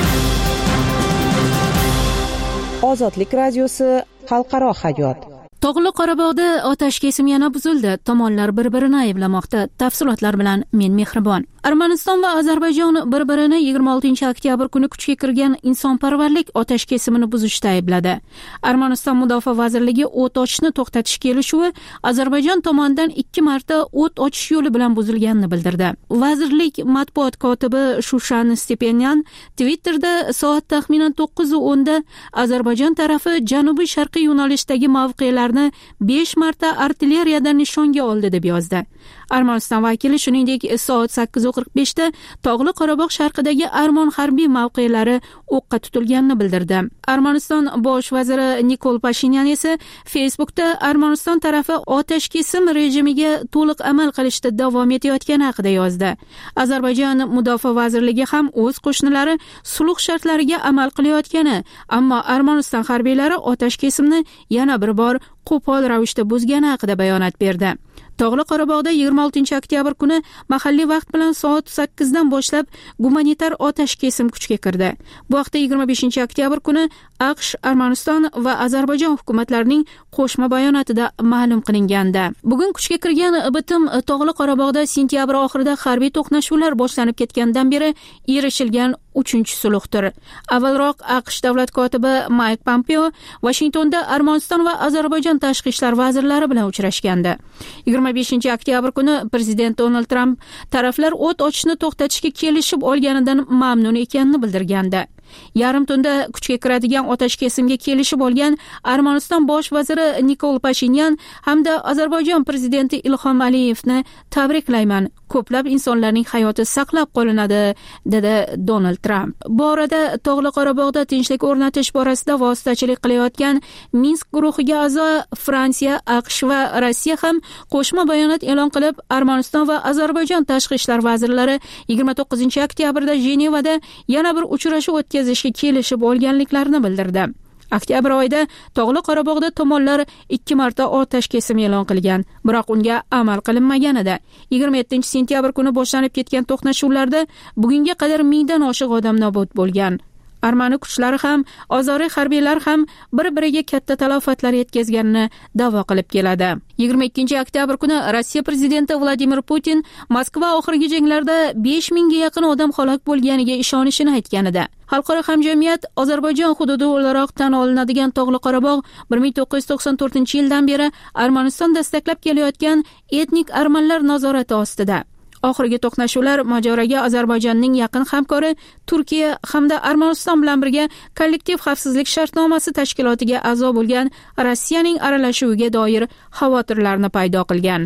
Ozodlik radiosi xalqaro hayot. Tog'li Qorabog'da otash kesim yana buzildi. Tomonlar bir-birini ayblamoqda. Tafsilotlar bilan men Mehribon. Armaniston va Ozarbayjon bir-birini yigirma oltinchi oktyabr kuni kuchga kirgan insonparvarlik otash kesimini buzishda aybladi. Armaniston Mudofaa vazirligi o't ochishni to'xtatish kelishuvi Ozarbayjon tomonidan ikki marta o't ochish yo'li bilan buzilganini bildirdi. Vazirlik matbuot kotibi Shushan Stepanyan Twitterda soat taxminan to'qqiz o'nda Ozarbayjon tarafi janubiy sharqiy yo'nalishdagi mavqelar besh marta artilleriyadan nishonga oldi deb yozdi. Armaniston vakili shuningdek soat sakkiz qirq beshda Tog'li Qorabog' sharqidagi Armon harbiy mavqelari o'qqa tutilganini bildirdi. Armaniston bosh vaziri Nikol Pashinyan esa Facebookda Armaniston tarafi otash kesim rejimiga to'liq amal qilishda davom etayotgani haqida yozdi. Ozarbayjon mudofaa vazirligi ham o'z qo'shnilari sulh shartlariga amal qilayotgani, ammo Armaniston harbiylari otash kesimni yana bir bor qo'pol ravishda buzgani haqida bayonot berdi. Tog'li Qorabog'da yigirma oltinchi oktyabr kuni mahalliy vaqt bilan soat sakkizdan boshlab gumanitar otash kesim kuchga kirdi. Bu haqda yigirma beshinchi oktyabr kuni AQSh, Armaniston va Ozarbayjon hukumatlarining qo'shma bayonotida ma'lum qilingandi. Bugun kuchga kirgan bitim Tog'li Qorabog'da sentyabr oxirida harbiy to'qnashuvlar boshlanib ketgandan beri erishilgan uchinchi sulhdir. Avvalroq AQSh davlat kotibi Mike Pompeo Washingtonda Armaniston va Ozarbayjon tashqi ishlar vazirlari bilan uchrashgandi. yigirma beshinchi oktyabr kuni prezident Donald Trump taraflar o't ochishni to'xtatishga kelishib olganidan mamnun ekanini bildirgandi. Yarim tunda kuchga kiradigan otash kesimga kelishib olgan Armaniston bosh vaziri Nikol Pashinyan hamda Ozarbayjon prezidenti Ilhom Aliyevni tabriklayman. Ko'plab insonlarning hayoti saqlab qolinadi, dedi Donald Trump. Bu orada Tog'li Qorabog'da tinchlik o'rnatish borasida vositachilik qilayotgan Minsk guruhiga a'zo Fransiya, AQSh va Rossiya ham qo'shma bayonot e'lon qilib, Armaniston va Ozarbayjon tashqi ishlar vazirlari yigirma to'qqizinchi oktyabrda Jenevada yana bir uchrashuv o'tkazishga kelishib olganliklarini bildirdi. Oktyabr oyida Tog'li Qorabog'da tomonlar ikki marta otash kesim e'lon qilgan, biroq unga amal qilinmagan edi. yigirma yettinchi sentyabr kuni boshlanib ketgan to'qnashuvlarda bugunga qadar mingdan oshiq odam nobud bo'lgan. Armani kuchlari ham, ozoriy harbiylar ham bir-biriga katta talafotlar yetkazganini da'vo qilib keladi. yigirma ikkinchi oktyabr kuni Rossiya prezidenti Vladimir Putin Moskva oxirgi janglarda besh mingga yaqin odam halok bo'lganiga ishonishini aytgan edi. Xalqaro hamjamiyat Ozarbayjon hududi o'laroq tan olinadigan Tog'li Qorabog' bir ming to'qqiz yuz to'qson to'rtinchi yildan beri Armaniston dastaklab kelayotgan etnik armanlar nazorati ostida. Oxirgi to'qnashuvlar mojaroga Ozarbayjonning yaqin hamkori Turkiya hamda Armaniston bilan birga kollektiv xavfsizlik shartnomasi tashkilotiga a'zo bo'lgan Rossiyaning aralashuviga doir xavotirlarni paydo qilgan.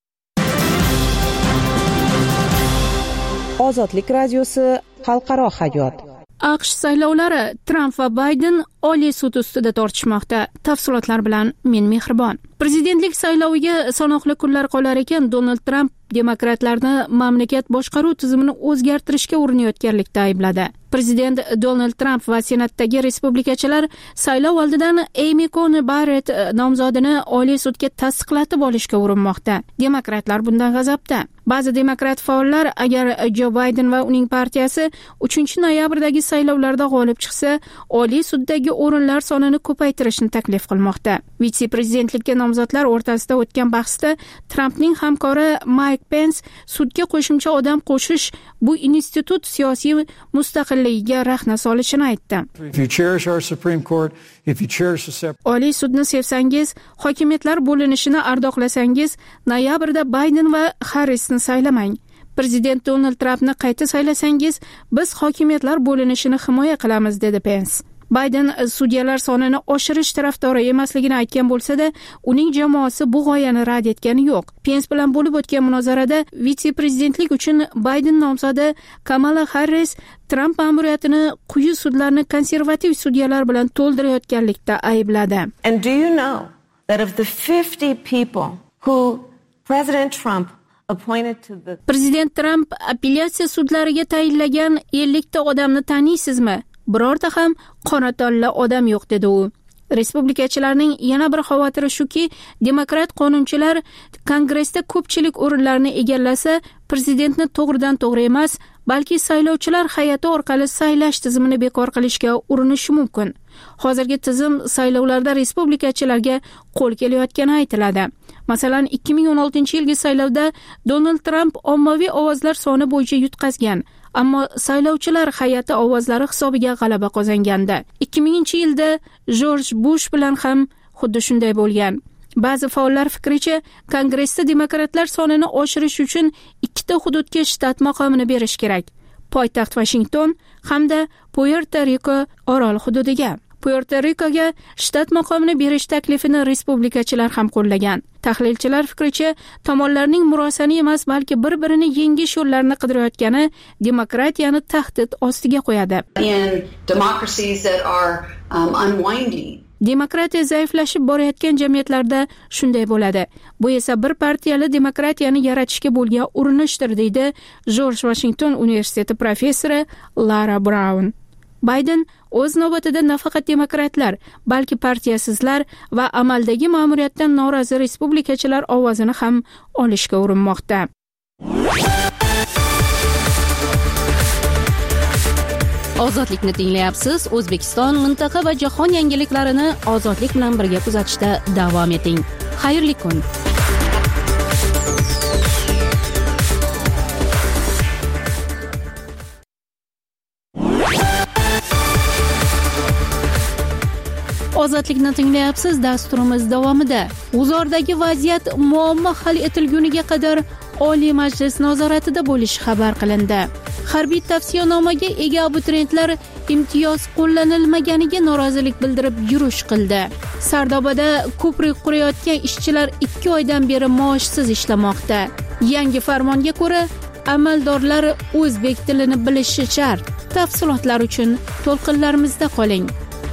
Ozodlik radiosi xalqaro hayot. AQSh saylovlari Trump va Bayden Oliy sud ustida tortishmoqda. Tafsilotlar bilan men Mehribon. Prezidentlik sayloviga sanoqli kunlar qolar ekan, Donald Trump demokratlarni mamlakat boshqaruv tizimini o'zgartirishga urinayotganlikda aybladi. Prezident Donald Trump va senatdagi respublikachilar saylov oldidan Amy Coney Barrett nomzodini Oliy sudga tasdiqlatib olishga urinmoqda. Demokratlar bundan g'azabda. Ba'zi demokrat faollar agar Jo Bayden va uning partiyasi uchinchi noyabrdagi saylovlarda g'olib chiqsa, Oliy suddagi o'rinlar sonini ko'paytirishni taklif qilmoqda. Vitse-prezidentlikka nomzodlar o'rtasida o'tgan bahsda Trumpning hamkori Mike Pence sudga qo'shimcha odam qo'shish bu institut siyosiy mustaqilligiga rahna solishini aytdi. Oliy sudni sevsangiz, hokimiyatlar bo'linishini ardoqlasangiz, noyabrda Bayden va Harrisni saylamang. Prezident Donald Trumpni qayta saylasangiz, biz hokimiyatlar bo'linishini himoya qilamiz, dedi Pence. Bayden sudyalar sonini oshirish tarafdori emasligini aytgan bo'lsa-da, uning jamoasi bu g'oyani rad etgani yo'q. Pence bilan bo'lib o'tgan munozarada vitse-prezidentlik uchun Bayden nomzodi Kamala Harris Trump ma'muriyatini quyi sudlarni konservativ sudyalar bilan to'ldirayotganlikda aybladi. And do you know that of the fifty people who President Trump appointed to the Prezident Trump apellyatsiya sudlariga tayinlagan ellik ta odamni taniysizmi? Birorta ham qora tanli odam yo'q, dedi u. Respublikachilarning yana bir xavotiri shuki, demokrat qonunchilar Kongressda ko'pchilik o'rinlarni egallasa, prezidentni to'g'ridan to'g'ri emas, balki saylovchilar hay'ati orqali saylash tizimini bekor qilishga urinishi mumkin. Hozirgi tizim saylovlarda respublikachilarga qo'l kelayotgani aytiladi. Masalan, ikki ming o'n oltinchi yilgi saylovda Donald Trump ommaviy ovozlar soni bo'yicha yutqazgan, ammo saylovchilar hay'ati ovozlari hisobiga g'alaba qozongandi. ikki minginchi yilda Jorj Bush bilan ham xuddi shunday bo'lgan. Ba'zi faollar fikricha, Kongressda demokratlar sonini oshirish uchun ikkita hududga shtat maqomini berish kerak. Poytaxt Washington hamda Puerto Rico orol hududiga. Puerto-Rikoga shtat maqomini berish taklifini respublikachilar ham qo'llagan. Tahlilchilar fikricha, tomonlarning murosani emas, balki bir-birini yengish yo'llarini qidirayotgani demokratiyani tahdid ostiga qo'yadi. Demokratiya zaiflashib borayotgan jamiyatlarda shunday bo'ladi. Bu esa bir partiyali demokratiyani yaratishga bo'lgan urinishdir, deydi Jorj Washington universiteti professori Lara Brown. Bayden o'z navbatida nafaqat demokratlar, balki partiyasizlar va amaldagi ma'muriyatdan norozi respublikachilar ovozini ham olishga urinmoqda. Ozodlikni tinglayapsiz. O'zbekiston, mintaqa va jahon yangiliklarini ozodlik bilan birga kuzatishda davom eting. Xayrli kun. Ozodlikni tinglayapsiz. Dasturimiz davomida G'uzordagi vaziyat muammo hal etilguniga qadar Oliy Majlis nazoratida bo'lishi xabar qilindi. Harbiy tavsiyanomaga ega abituriyentlar imtiyoz qo'llanilmaganiga norozilik bildirib yurish qildi. Sardobada ko'prik qurayotgan ishchilar ikki oydan beri maoshsiz ishlamoqda. Yangi farmonga ko'ra, amaldorlar o'zbek tilini bilishi shart. Tafsilotlar uchun to'lqinlarimizda qoling.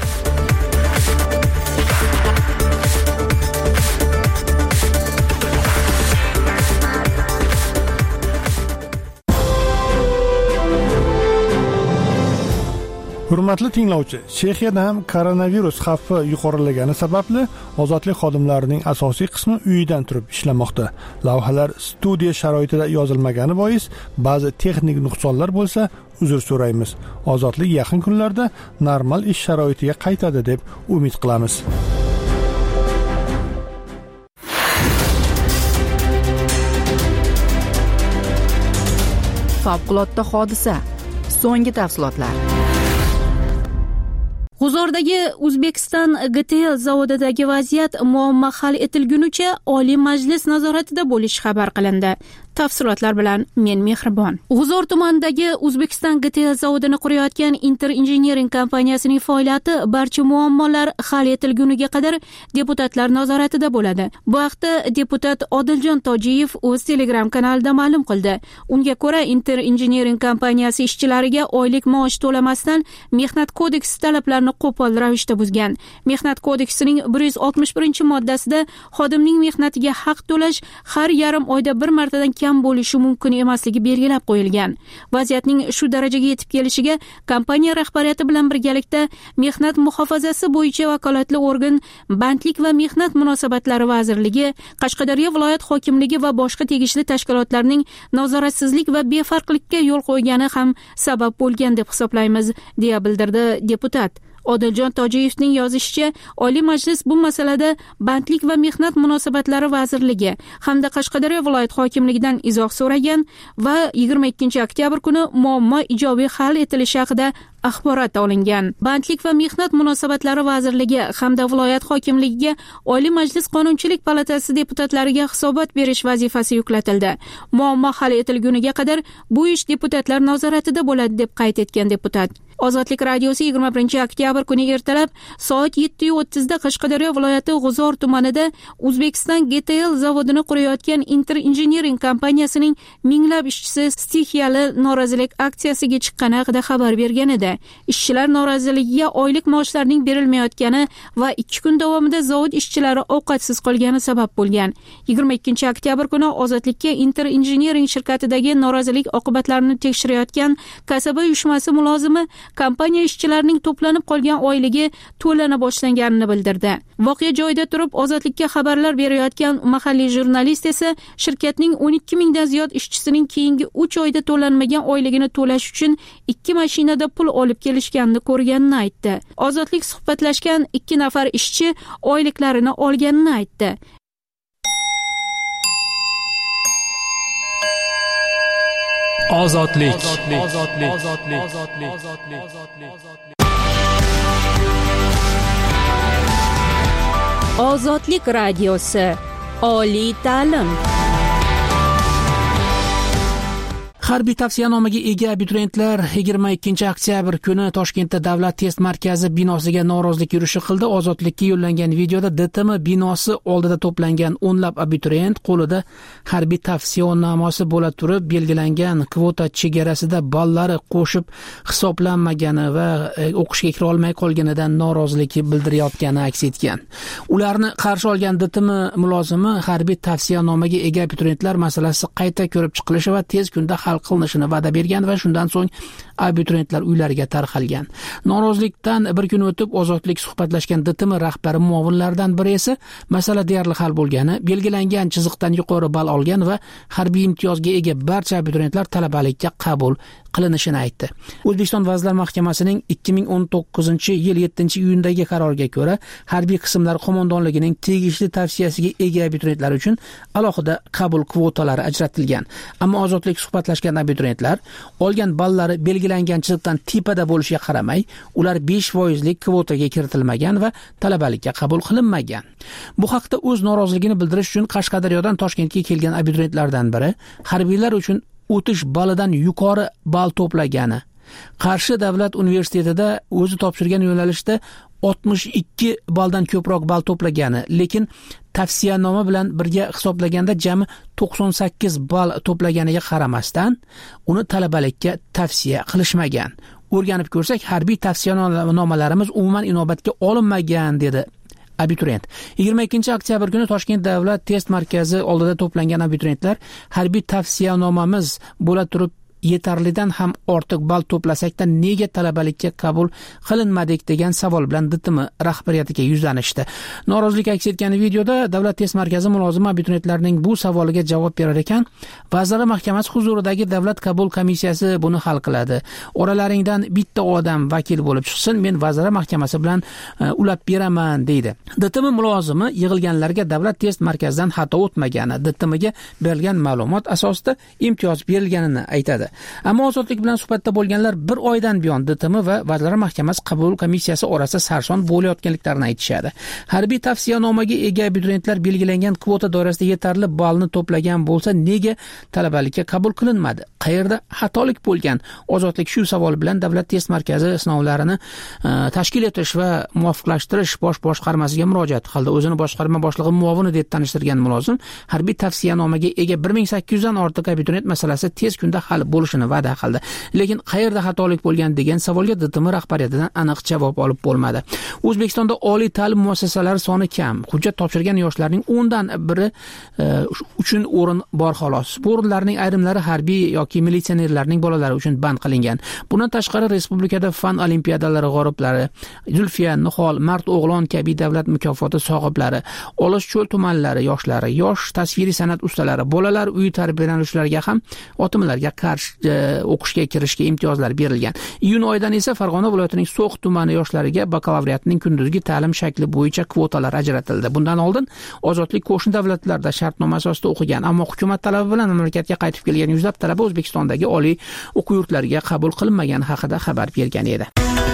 Hurmatli tinglovchi, Chexiyada ham koronavirus xavfi yuqorilagani sababli ozodlik xodimlarining asosiy qismi uyidan turib ishlamoqda. Lavhalar studiya sharoitida yozilmagani bois ba'zi texnik nuqsonlar bo'lsa, uzr so'raymiz. Ozodlik yaqin kunlarda normal ish sharoitiga qaytadi deb umid qilamiz. Favqulodda hodisa. So'nggi tafsilotlar. G'uzordagi O'zbekiston G T L zavodidagi vaziyat muammo hal etilgunicha Oliy Majlis nazoratida bo'lishi xabar qilindi. Tafsilotlar bilan men Mehribon. G'uzor tumanidagi O'zbekiston G T L zavodini qurayotgan Inter Engineering kompaniyasining faoliyati barcha muammolar hal etilguniga qadar deputatlar nazoratida bo'ladi. Bu haqda deputat Odiljon Tojiyev o'z Telegram kanalida ma'lum qildi. Unga ko'ra, Inter Engineering kompaniyasi ishchilariga oylik maosh to'lamasdan Mehnat kodeksi talablarini qo'pol ravishda buzgan. Mehnat kodeksining bir yuz oltmish birinchi moddasida xodimning mehnatiga haq to'lash har yarim oyda bir martadan kam bo'lishi mumkin emasligi belgilab qo'yilgan. Vaziyatning shu darajaga yetib kelishiga kompaniya rahbariyati bilan birgalikda Mehnat muhofazasi bo'yicha vakolatli organ Bandlik va mehnat munosabatlari vazirligi, Qashqadaryo viloyat hokimligi va boshqa tegishli tashkilotlarning nazoratsizlik va befarqlikka yo'l qo'ygani ham sabab bo'lgan deb hisoblaymiz, deya bildirdi deputat. Odiljon Tojiyevning yozishicha, Oliy Majlis bu masalada Bandlik va mehnat munosabatlari vazirligi hamda Qashqadaryo viloyat hokimligidan izoh so'ragan va yigirma ikkinchi oktyabr kuni muammo ijobiy hal etilishi haqida axborot olingan. Bandlik va mehnat munosabatlari vazirligi hamda viloyat hokimligiga Oliy Majlis Qonunchilik palatasi deputatlariga hisobot berish vazifasi yuklatildi. Muammo hal etilguniga qadar bu ish deputatlar nazoratida bo'ladi, deb qayd etgan deputat. Ozodlik radiosi yigirma birinchi oktyabr kuni ertalab soat yetti o'ttizda Qashqadaryo viloyati G'uzor tumanida O'zbekiston G T L zavodini qurayotgan Inter Engineering kompaniyasining minglab ishchisi stixiyali norozilik aksiyasiga chiqqani haqida xabar bergan edi. Ishchilar noroziligiga oylik maoshlarining berilmayotgani va ikki kun davomida zavod ishchilari ovqatsiz qolgani sabab bo'lgan. yigirma ikkinchi oktyabr kuni Ozodlikka Inter Engineering shirkatidagi norozilik oqibatlarini tekshirayotgan kasaba uyushmasi mulozimi kompaniya ishchilarining to'planib qolgan oyligi to'lana boshlanganini bildirdi. Voqea joyida turib Ozodlikka xabarlar berayotgan mahalliy jurnalist esa shirkatning o'n ikki mingdan ziyod ishchisining keyingi uch oyda to'lanmagan oyligini to'lash uchun ikki mashinada pul olib kelishganini ko'rganini aytdi. Ozodlik suhbatlashgan ikki nafar ishchi oyliklarini olganini aytdi. Ozodlik. Ozodlik radiosi. Oliy ta'lim. Harbiy tavsiyanomaga ega abituriyentlar yigirma ikkinchi oktyabr kuni Toshkentda Davlat test markazi binosiga norozilik yurishi qildi. Ozodlikka yo'llangan videoda D T M binosi oldida to'plangan o'nlab abituriyent qo'lida harbiy tavsiyanomasi bo'la turib, belgilangan kvota chegarasida ballari qo'shib hisoblanmagani va o'qishga kira olmay qolganidan norozilik bildirayotgani aks etgan. Ularni qarshi olgan D T M mulozimi harbiy tavsiyanomaga ega abituriyentlar masalasi qayta ko'rib chiqilishi va tez kunda hal qilinishini va'da bergan va shundan so'ng abituriyentlar uylariga tarqalgan. Norozilikdan bir kun o'tib Ozodlik suhbatlashgan D T M rahbari muovinlaridan biri esa masala deyarli hal bo'lgani, belgilangan chiziqdan yuqori ball olgan va harbiy imtiyozga ega barcha abituriyentlar talabalikka qabul qilinishini aytdi. O'zbekiston Vazirlar Mahkamasining ikki ming o'n to'qqizinchi yil yettinchi iyundagi qaroriga ko'ra, harbiy qismlar qo'mondonligining tegishli tavsiyasiga ega abituriyentlar uchun alohida qabul kvotalari ajratilgan. Ammo Ozodlik suhbatlashgan abituriyentlar olgan ballari belgilangan chiziqdan tepada bo'lishiga qaramay, ular besh foizlik kvotaga kiritilmagan va talabalikka qabul qilinmagan. Bu haqda o'z noroziligini bildirish uchun Qashqadaryodan Toshkentga kelgan abituriyentlardan biri harbiylar uchun o'tish balidan yuqori ball to'plagani, Qarshi davlat universitetida o'zi topshirgan yo'nalishda oltmish ikki balldan ko'proq ball to'plagani, lekin tavsiyanoma bilan birga hisoblaganda jami to'qson sakkiz ball to'plaganiga qaramasdan uni talabalikka tavsiya qilishmagan. O'rganib ko'rsak, harbiy tavsiyanomalarimiz umuman inobatga olinmagan, dedi abituriyent. yigirma ikkinchi oktyabr kuni Toshkent Davlat test markazi oldida to'plangan abituriyentlar harbiy tavsiyanomamiz bo'la turib yetarlidan ham ortiq ball to'plasakda nega talabalikka qabul qilinmadik degan savol bilan D T M rahbariyatiga yuzlanishdi. Norozilik aks etgan videoda Davlat test markazi mulozimi abituriyentlarning bu savoliga javob berar ekan, Vazirlar Mahkamasi huzuridagi Davlat qabul komissiyasi buni hal qiladi. Oralaringdan bitta odam vakil bo'lib chiqsin, men Vazirlar Mahkamasi bilan uh, ulab beraman, deydi. D T M mulozimi yig'ilganlarga Davlat test markazidan xato o'tmagani, D T M'ga berilgan ma'lumot asosida imtiyoz berilganini aytadi. Ammo Ozodlik bilan suhbatda bo'lganlar bir oydan buyon D T M va Vazirlar Mahkamasi qabul komissiyasi orasida sarson bo'layotganliklarini aytishadi. Harbiy tavsiyanomaga ega abituriyentlar belgilangan kvota doirasida yetarli ballni to'plagan bo'lsa, nega talabalikka qabul qilinmadi? Qayerda xatolik bo'lgan? Ozodlik shu savol bilan Davlat test markazi sinovlarini uh, tashkil etish va muvofiqlashtirish bosh boshqarmasiga murojaat qildi. O'zini boshqarma boshlig'i muovini deb tanishtirgan mulozim harbiy tavsiyanomaga ega bir ming sakkiz yuzdan ortiq abituriyent masalasi tez kunda hal bo'lishini va'da qildi. Lekin qayerda xatolik bo'lgan degan savolga D T M rahbariyatidan aniq javob olib bo'lmadi. O'zbekistonda oliy ta'lim muassasalari soni kam. Hujjat topshirgan yoshlarning o'ndan biri uh, uchun o'rin bor xolos. Bu o'rinlarning ayrimlari harbiy yoki militsionerlarning bolalari uchun band qilingan. Bundan tashqari respublikada fan olimpiadalari g'oliblari, Zulfiya, Nihol, Mard o'g'lon kabi davlat mukofoti sohiblari, Olis cho'l tumanlari yoshlari, yosh tasviriy san'at ustalari, bolalar uyi tarbiyalanuvchilariga ham otimlarga qarshi o'qishga kirishga imtiyozlar berilgan. Iyun oyidan esa Farg'ona viloyatining So'x tumani yoshlariga bakalavriatning kunduzgi ta'lim shakli bo'yicha kvotalar ajratildi. Bundan oldin Ozodlik qo'shni davlatlarda shartnoma asosida o'qigan, ammo hukumat talabi bilan mamlakatga qaytib kelgan yuzlab talaba O'zbekistondagi oliy o'quv yurtlariga qabul qilinmagani haqida xabar bergan edi.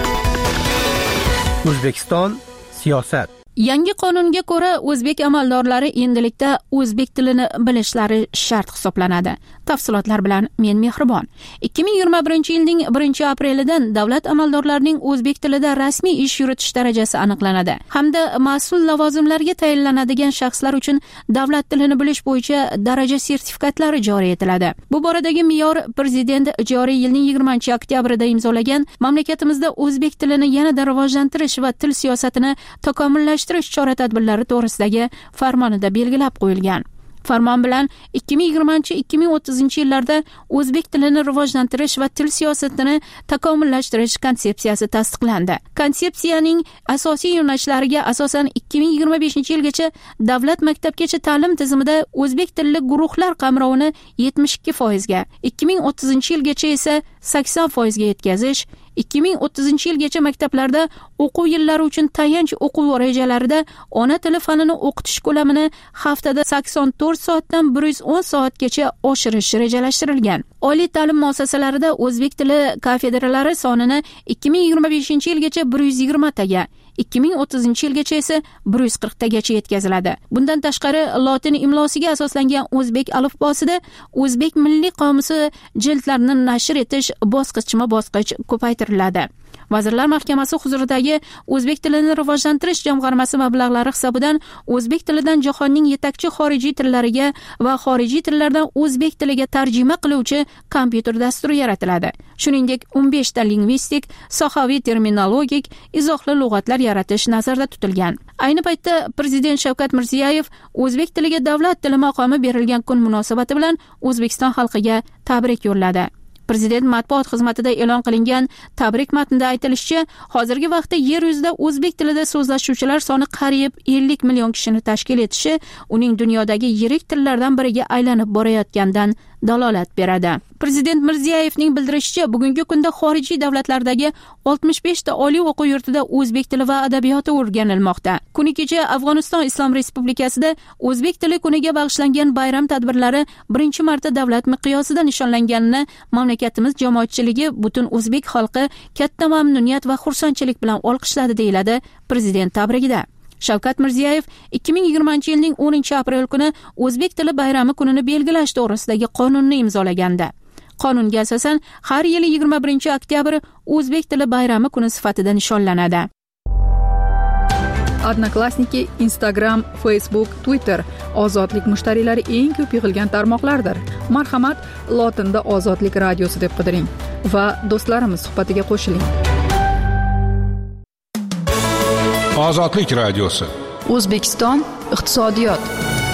O'zbekiston siyosat. Yangi qonunga ko'ra o'zbek amaldorlari endilikda o'zbek tilini bilishlari shart hisoblanadi. Tafsilotlar bilan men Mehribon. ikki ming yigirma birinchi yilning birinchi aprelidan davlat amaldorlarining o'zbek tilida rasmiy ish yuritish darajasi aniqlanadi hamda mas'ul lavozimlarga tayinlanadigan shaxslar uchun davlat tilini bilish bo'yicha daraja sertifikatlari joriy etiladi. Bu boradagi me'yor prezident joriy yilning yigirmanchi oktyabrida imzolagan mamlakatimizda o'zbek tilini yanada rivojlantirish va til siyosatini takomillashtirish chora-tadbirlari to'g'risidagi farmonida belgilab qo'yilgan. Farmon bilan ikki ming yigirmanchi ikki ming o'ttizinchi yillarda o'zbek tilini rivojlantirish va til siyosatini takomillashtirish konsepsiyasi tasdiqlandi. Konsepsiyaning asosiy yo'nalishlariga asosan ikki ming yigirma beshinchi yilgacha davlat maktabgacha ta'lim tizimida o'zbek tilli guruhlar qamrovini yetmish ikki foizga, ikki ming o'ttizinchi yilgacha esa sakson foizga yetkazish, ikki ming o'ttizinchi yilgacha maktablarda o'quv yillari uchun tayanch o'quv rejalarida ona tili fanini o'qitish ko'lamini haftada sakson to'rt soatdan bir yuz o'n soatgacha oshirish rejalashtirilgan. Oliy ta'lim muassasalarida o'zbek tili kafedralari sonini ikki ming yigirma beshinchi yilgacha bir yuz yigirma taga, ikki ming o'ttizinchi yilgacha esa bir yuz qirqtagacha yetkaziladi. Bundan tashqari lotin imlosiga asoslangan o'zbek alifbosida o'zbek milliy qomusi jildlarini nashr etish bosqichma-bosqich ko'paytiriladi. Vazirlar Mahkamasi huzuridagi O'zbek tilini rivojlantirish jamg'armasi mablag'lari hisobidan o'zbek tilidan jahonning yetakchi xorijiy tillariga va xorijiy tillardan o'zbek tiliga tarjima qiluvchi kompyuter dasturi yaratiladi. Shuningdek, o'n besh ta lingvistik, sohaviy terminologik, izohli lug'atlar yaratish nazarda tutilgan. Ayni paytda Prezident Shavkat Mirziyoyev o'zbek tiliga davlat tili maqomi berilgan kun munosabati bilan O'zbekiston xalqiga tabrik yo'lladi. Prezident matbuot xizmatida e'lon qilingan tabrik matnida aytilishicha, hozirgi vaqtda yer yuzida o'zbek tilida so'zlashuvchilar soni qariyb ellik million kishini tashkil etishi uning dunyodagi yirik tillardan biriga aylanib borayotganidan dalolat beradi. Prezident Mirziyoyevning bildirishicha, bugungi kunda xorijiy davlatlardagi oltmish besh ta oliy o'quv yurtida o'zbek tili va adabiyoti o'rganilmoqda. Kuni kecha Afg'oniston Islom Respublikasida o'zbek tili kuniga bag'ishlangan bayram tadbirlari birinchi marta davlat miqyosida nishonlanganini mamlakatimiz jamoatchiligi, butun o'zbek xalqi katta mamnuniyat va xursandchilik bilan olqishladi, deyiladi prezident tabrigida. Shavkat Mirziyoyev ikki ming yigirmanchi yilning o'ninchi aprel kuni o'zbek tili bayrami kunini belgilash to'g'risidagi qonunni imzolagandi. Qonunga asosan har yili yigirma birinchi oktyabr o'zbek tili bayrami kuni sifatida nishonlanadi. Odnoklassniki, Instagram, Facebook, Twitter ozodlik mushtariylari eng ko'p yig'ilgan tarmoqlardir. Marhamat, lotinda Ozodlik radiosi deb qidiring va do'stlarimiz suhbatiga qo'shiling. Ozodlik radiosi. O'zbekiston iqtisodiyot.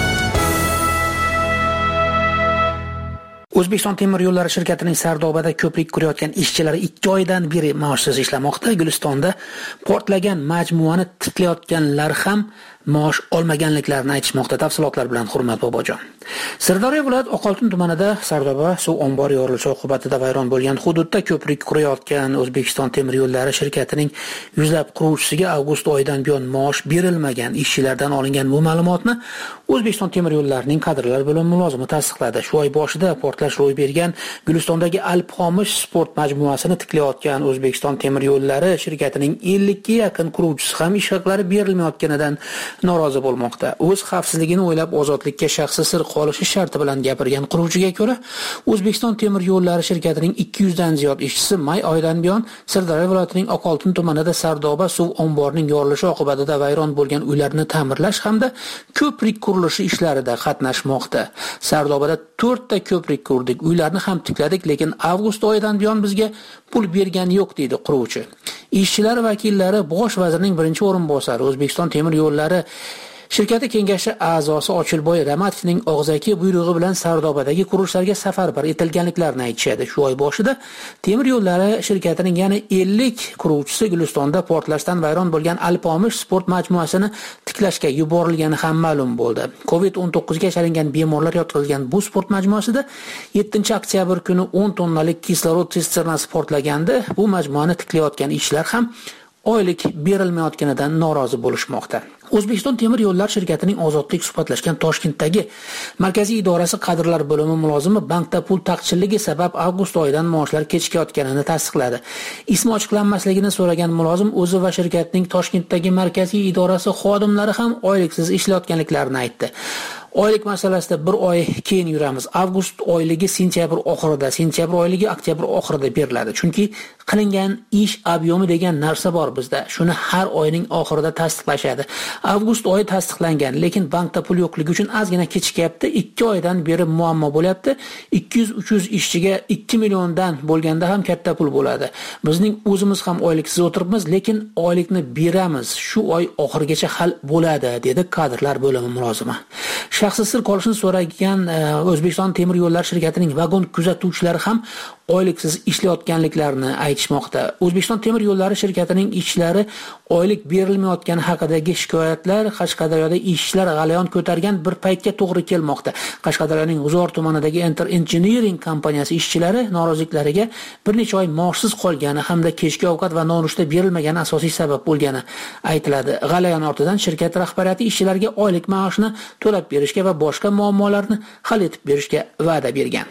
O'zbekiston temir yo'llari shirkatining Sardobada ko'prik qurayotgan ishchilari ikki oydan beri maoshsiz ishlamoqda. Gulistonda portlagan majmuani tiklayotganlar ham maosh olmaganliklarini aytishmoqda. Tafsilotlar bilan Hurmat Bobojon. Sirdaryo viloyat Oqoltin tumanida Sardoba suv ombori yorilishi oqibatida vayron bo'lgan hududda ko'prik qurayotgan O'zbekiston temir yo'llari shirkatining yuzlab quruvchisiga avgust oyidan buyon maosh berilmagan ishchilardan olingan bu ma'lumotni O'zbekiston temir yo'llarining kadrlar bo'limi mulozimi tasdiqladi. Shu oy boshida portlash ro'y bergan Gulistondagi Alpxomish sport majmuasini tiklayotgan O'zbekiston temir yo'llari shirkatining ellikka yaqin quruvchisi ham ish haqlari berilmayotganidan norozi bo'lmoqda. O'z xavfsizligini o'ylab ozodlikka shaxsi sir qolishi sharti bilan gapirgan quruvchiga ko'ra, O'zbekiston temir yo'llari shirkatining ikki yuz dan ziyod ishchisi may oyidan buyon Sirdaryo viloyatining Oqoltin tumanida Sardoba suv omborining yorilishi oqibatida vayron bo'lgan uylarni ta'mirlash hamda ko'prik qurilishi ishlarida qatnashmoqda. Sardobada to'rtta ko'prik qurdik, uylarni ham tikladik, lekin avgust oyidan buyon bizga pul bergani yo'q, deydi quruvchi. Ishchilar vakillari bosh vazirning birinchi o'rinbosari, O'zbekiston temir yo'llari shirkati kengashi a'zosi Ochilboy Ramatovning og'zaki buyrug'i bilan Sardobadagi qurishlarga safarbar etilganliklarini aytishadi. Shu oy boshida temir yo'llari shirkatining yana ellik quruvchisi Gulistonda portlashdan vayron bo'lgan Alpxomish sport majmuasini tiklashga yuborilgani ham ma'lum bo'ldi. covid o'n to'qqiz ga chalingan bemorlar yotqizilgan bu sport majmuasida yettinchi oktyabr kuni o'n tonnalik kislorod sisternasi portlaganda bu majmuani tiklayotgan ishchilar ham oylik berilmayotganidan norozi bo'lishmoqda. O'zbekiston temir yo'llar shirkatining ozodlik suhbatlashgan Toshkentdagi markaziy idorasi kadrlar bo'limi mulozimi bankda pul taqchilligi sabab avgust oyidan maoshlar kechikayotganini tasdiqladi. Ismi ochiqlanmasligini so'ragan mulozim o'zi va shirkatning Toshkentdagi markaziy idorasi xodimlari ham oyliksiz ishlayotganliklarini aytdi. Oylik masalasida bir oy keyin yuramiz. Avgust oyligi sentyabr oxirida, sentyabr oyligi oktyabr oxirida beriladi. Chunki qilingan ish obyomi degan narsa bor bizda. Shuni har oyning oxirida tasdiqlashadi. Avgust oyi tasdiqlangan, lekin bankda pul yo'qligi uchun ozgina kechikyapti. ikki oydan beri muammo bo'lyapti. ikki yuz uch yuz ishchiga ikki milliondan bo'lganda ham katta pul bo'ladi. Bizning o'zimiz ham oyliksiz o'tiribmiz, lekin oylikni beramiz. Shu oy oxirigacha hal bo'ladi, dedi kadrlar bo'limi mulozimi. Shaxsi sir qolishini so'ragan O'zbekiston temir yo'llar shirkatining vagon kuzatuvchilari ham oyliksiz ishlayotganliklarini aytishmoqda. O'zbekiston temir yo'llari shirkatining ishchilari oylik berilmayotgani haqidagi shikoyatlar Qashqadaryoda ishchilar g'alayon ko'targan bir paytga to'g'ri kelmoqda. Qashqadaryoning G'uzor tumanidagi Enter Engineering kompaniyasi ishchilari noroziliklariga bir necha oy maoshsiz qolgani hamda kechki ovqat va nonushta berilmagani asosiy sabab bo'lgani aytiladi. G'alayon ortidan shirkat rahbariyati ishchilarga oylik maoshni to'lab berishga va boshqa muammolarni hal etib berishga va'da bergan.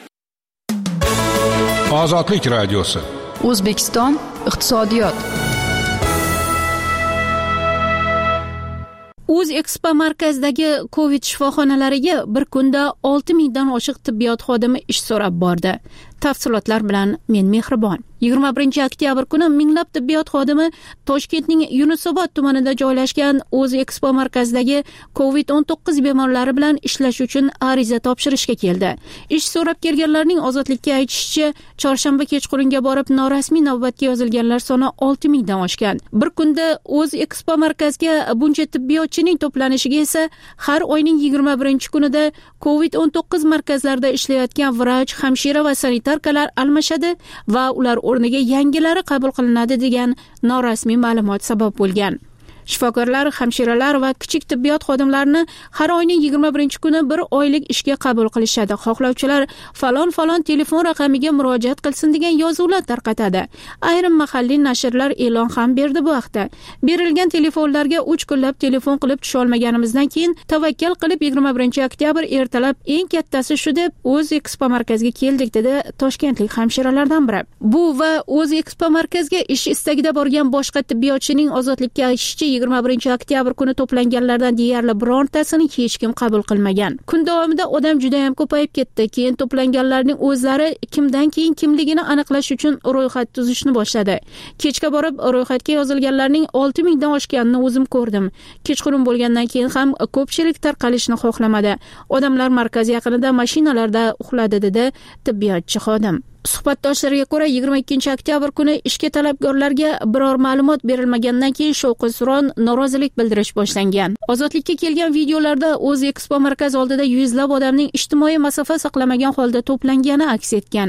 Ozodlik radiosi. O'zbekiston iqtisodiyot. O'zexpo markazidagi Covid shifoxonalariga bir kunda olti mingdan oshiq tibbiyot xodimi ish so'rab bordi. Tafsilotlar bilan men Mehribon. yigirma birinchi oktyabr kuni minglab tibbiyot xodimi Toshkentning Yunusobod tumanida joylashgan O'zexpo markazidagi Covid o'n to'qqiz bemorlari bilan ishlash uchun ariza topshirishga keldi. Ish so'rab kelganlarning ozodlikka aytishicha, chorshanba kechqurunga borib norasmiy navbatga yozilganlar soni olti mingdan oshgan. Bir kunda O'zexpo markazga buncha tibbiyotchining to'planishiga esa har oyning yigirma birinchi kunida Covid o'n to'qqiz markazlarida ishlayotgan vrach, hamshira va sanitarkalar almashadi va ular o'rniga yangilari qabul qilinadi degan norasmiy ma'lumot sabab bo'lgan. Shifokorlar, hamshiralar va kichik tibbiyot xodimlarini har oyning yigirma birinchi kuni bir oylik ishga qabul qilishadi. Xohlovchilar falon falon telefon raqamiga murojaat qilsin degan yozuvlar tarqatadi. Ayrim mahalliy nashrlar e'lon ham berdi bu haqda. Berilgan telefonlarga uch kunlab telefon qilib tusha olmaganimizdan keyin tavakkal qilib yigirma birinchi oktyabr ertalab eng kattasi shu deb O'zexpo markaziga keldik dedi toshkentlik hamshiralardan biri. Bu va O'zexpo markaziga ish istagida borgan boshqa tibbiyotchining ozodlikka aytishicha yigirma birinchi oktyabr kuni to'planganlardan deyarli birontasini hech kim qabul qilmagan. Kun davomida odam juda ham ko'payib ketdi. Keyin to'planganlarning o'zlari kimdan keyin kimligini aniqlash uchun ro'yxat tuzishni boshladi. Kechga borib ro'yxatga yozilganlarning olti mingdan oshganini o'zim ko'rdim. Kechqurun bo'lgandan keyin ham ko'pchilik tarqalishni xohlamadi. Odamlar markaz yaqinida mashinalarda uxladi dedi tibbiyotchi xodim. Suhbatdoshlariga ko'ra yigirma ikkinchi oktyabr kuni ishga talabgorlarga biror ma'lumot berilmagandan keyin shovqin-suron, norozilik bildirish boshlangan. Ozodlikka kelgan videolarda O'zexpo markaz oldida yuzlab odamning ijtimoiy masofa saqlamagan holda to'plangani aks etgan.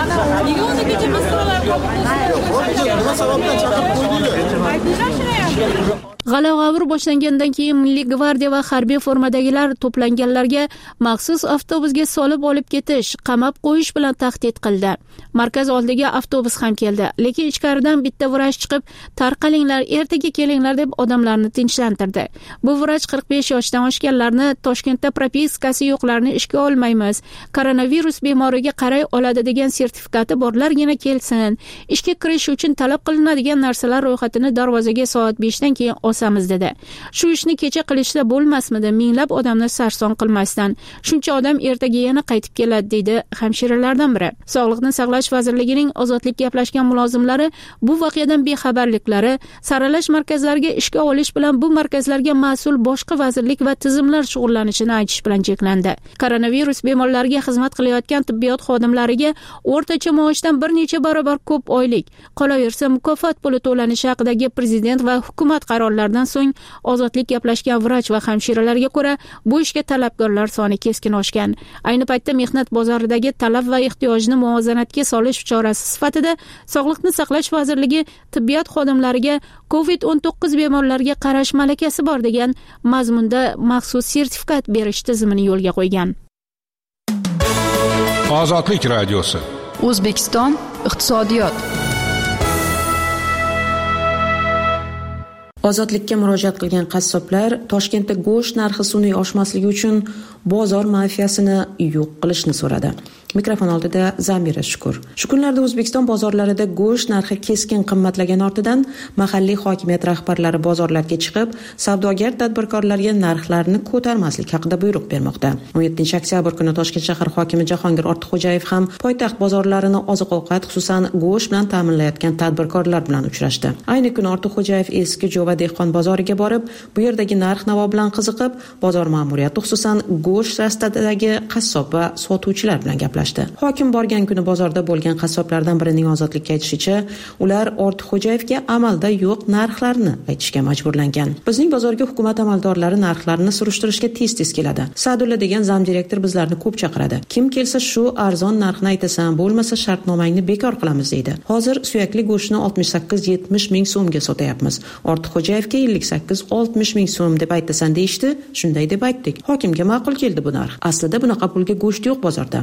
G'ala-g'avur boshlangandan keyin Milliy gvardiya va harbiy formadagilar to'planganlarga maxsus avtobusga solib olib ketish, qamab qo'yish bilan tahdid qildi. Markaz oldiga avtobus ham keldi, lekin ichkaridan bitta vrach chiqib, "Tarqalinglar, ertaga kelinglar" deb odamlarni tinchlantirdi. Bu vrach qirq besh yoshdan oshganlarni, Toshkentda propiskasi yo'qlarni ishga olmaymiz, koronavirus bemoriga qaray oladi degan sertifikati borlargina kelsin. Ishga kirish uchun talab qilinadigan narsalar ro'yxatini darvozaga soat beshdan keyin osamiz dedi. Shu ishni kecha qilishda bo'lmasmidi? Minglab odamni sarson qilmasdan. Shuncha odam ertaga yana qaytib keladi deydi hamshiralardan biri. Sog'liqni saqlash vazirligining ozodlik gaplashgan mulozimlari bu voqeadan bexabarliklari, saralash markazlariga ishga olish bilan bu markazlarga mas'ul boshqa vazirlik va tizimlar shug'ullanishini aytish bilan cheklandi. Koronavirus bemorlariga xizmat qilayotgan tibbiyot xodimlariga o'rtacha maoshdan bir necha barobar ko'p oylik, qolaversa mukofot puli to'lanishi haqidagi prezident va hukumat qarorlaridan so'ng ozodlik gaplashgan vrach va hamshiralarga ko'ra bu ishga talabgorlar soni keskin oshgan. Ayni paytda mehnat bozoridagi talab va ehtiyojni muvozanatga solish chorasi sifatida Sog'liqni saqlash vazirligi tibbiyot xodimlariga Covid o'n to'qqiz bemorlariga qarash malakasi bor degan mazmunda maxsus sertifikat berish tizimini yo'lga qo'ygan. Ozodlik radiosi. O'zbekiston iqtisodiyot. Ozodlikka murojaat qilgan qassoblar Toshkentda go'sht narxi sun'iy oshmasligi uchun bozor mafiyasini yo'q qilishni so'radi. Mikrofon oldida Zamira Shukur. Shu kunlarda O'zbekiston bozorlarida go'sht narxi keskin qimmatlagani ortidan mahalliy hokimiyat rahbarlari bozorlarga chiqib, savdogar tadbirkorlarga narxlarni ko'tarmaslik haqida buyruq bermoqda. o'n yettinchi oktyabr kuni Toshkent shahar hokimi Jahongir Ortiqxo'jayev ham poytaxt bozorlarini oziq-ovqat, xususan go'sht bilan ta'minlayotgan tadbirkorlar bilan uchrashdi. Ayni kuni Ortiqxo'jayev eski Jo'va dehqon bozoriga borib, bu yerdagi narx-navo bilan qiziqib, bozor ma'muriyati, xususan go'sht rastadagi qassob va sotuvchilar bilan gaplashdi. Hokim borgan kuni bozorda bo'lgan qassoblardan birining ozodlikka aytishicha, ular Ortiqxo'jayevga amalda yo'q narxlarni aytishga majburlangan. Bizning bozorga hukumat amaldorlari narxlarni surishtirishga tez-tez keladi. Sadulla degan zamdirektor bizlarni ko'p chaqiradi. Kim kelsa shu arzon narxni aytasan, bo'lmasa shartnomangni bekor qilamiz deydi. Hozir suyakli go'shtni oltmish sakkiz yetmish ming so'mga sotyapmiz. Ortiqxo'jayevga ellik sakkiz oltmish ming so'm deb aytasan deyishdi. Shunday deb aytdik. Hokimga ma'qul keldi bu narx. Aslida bunaqa pulga go'sht yo'q bozorda. Lahm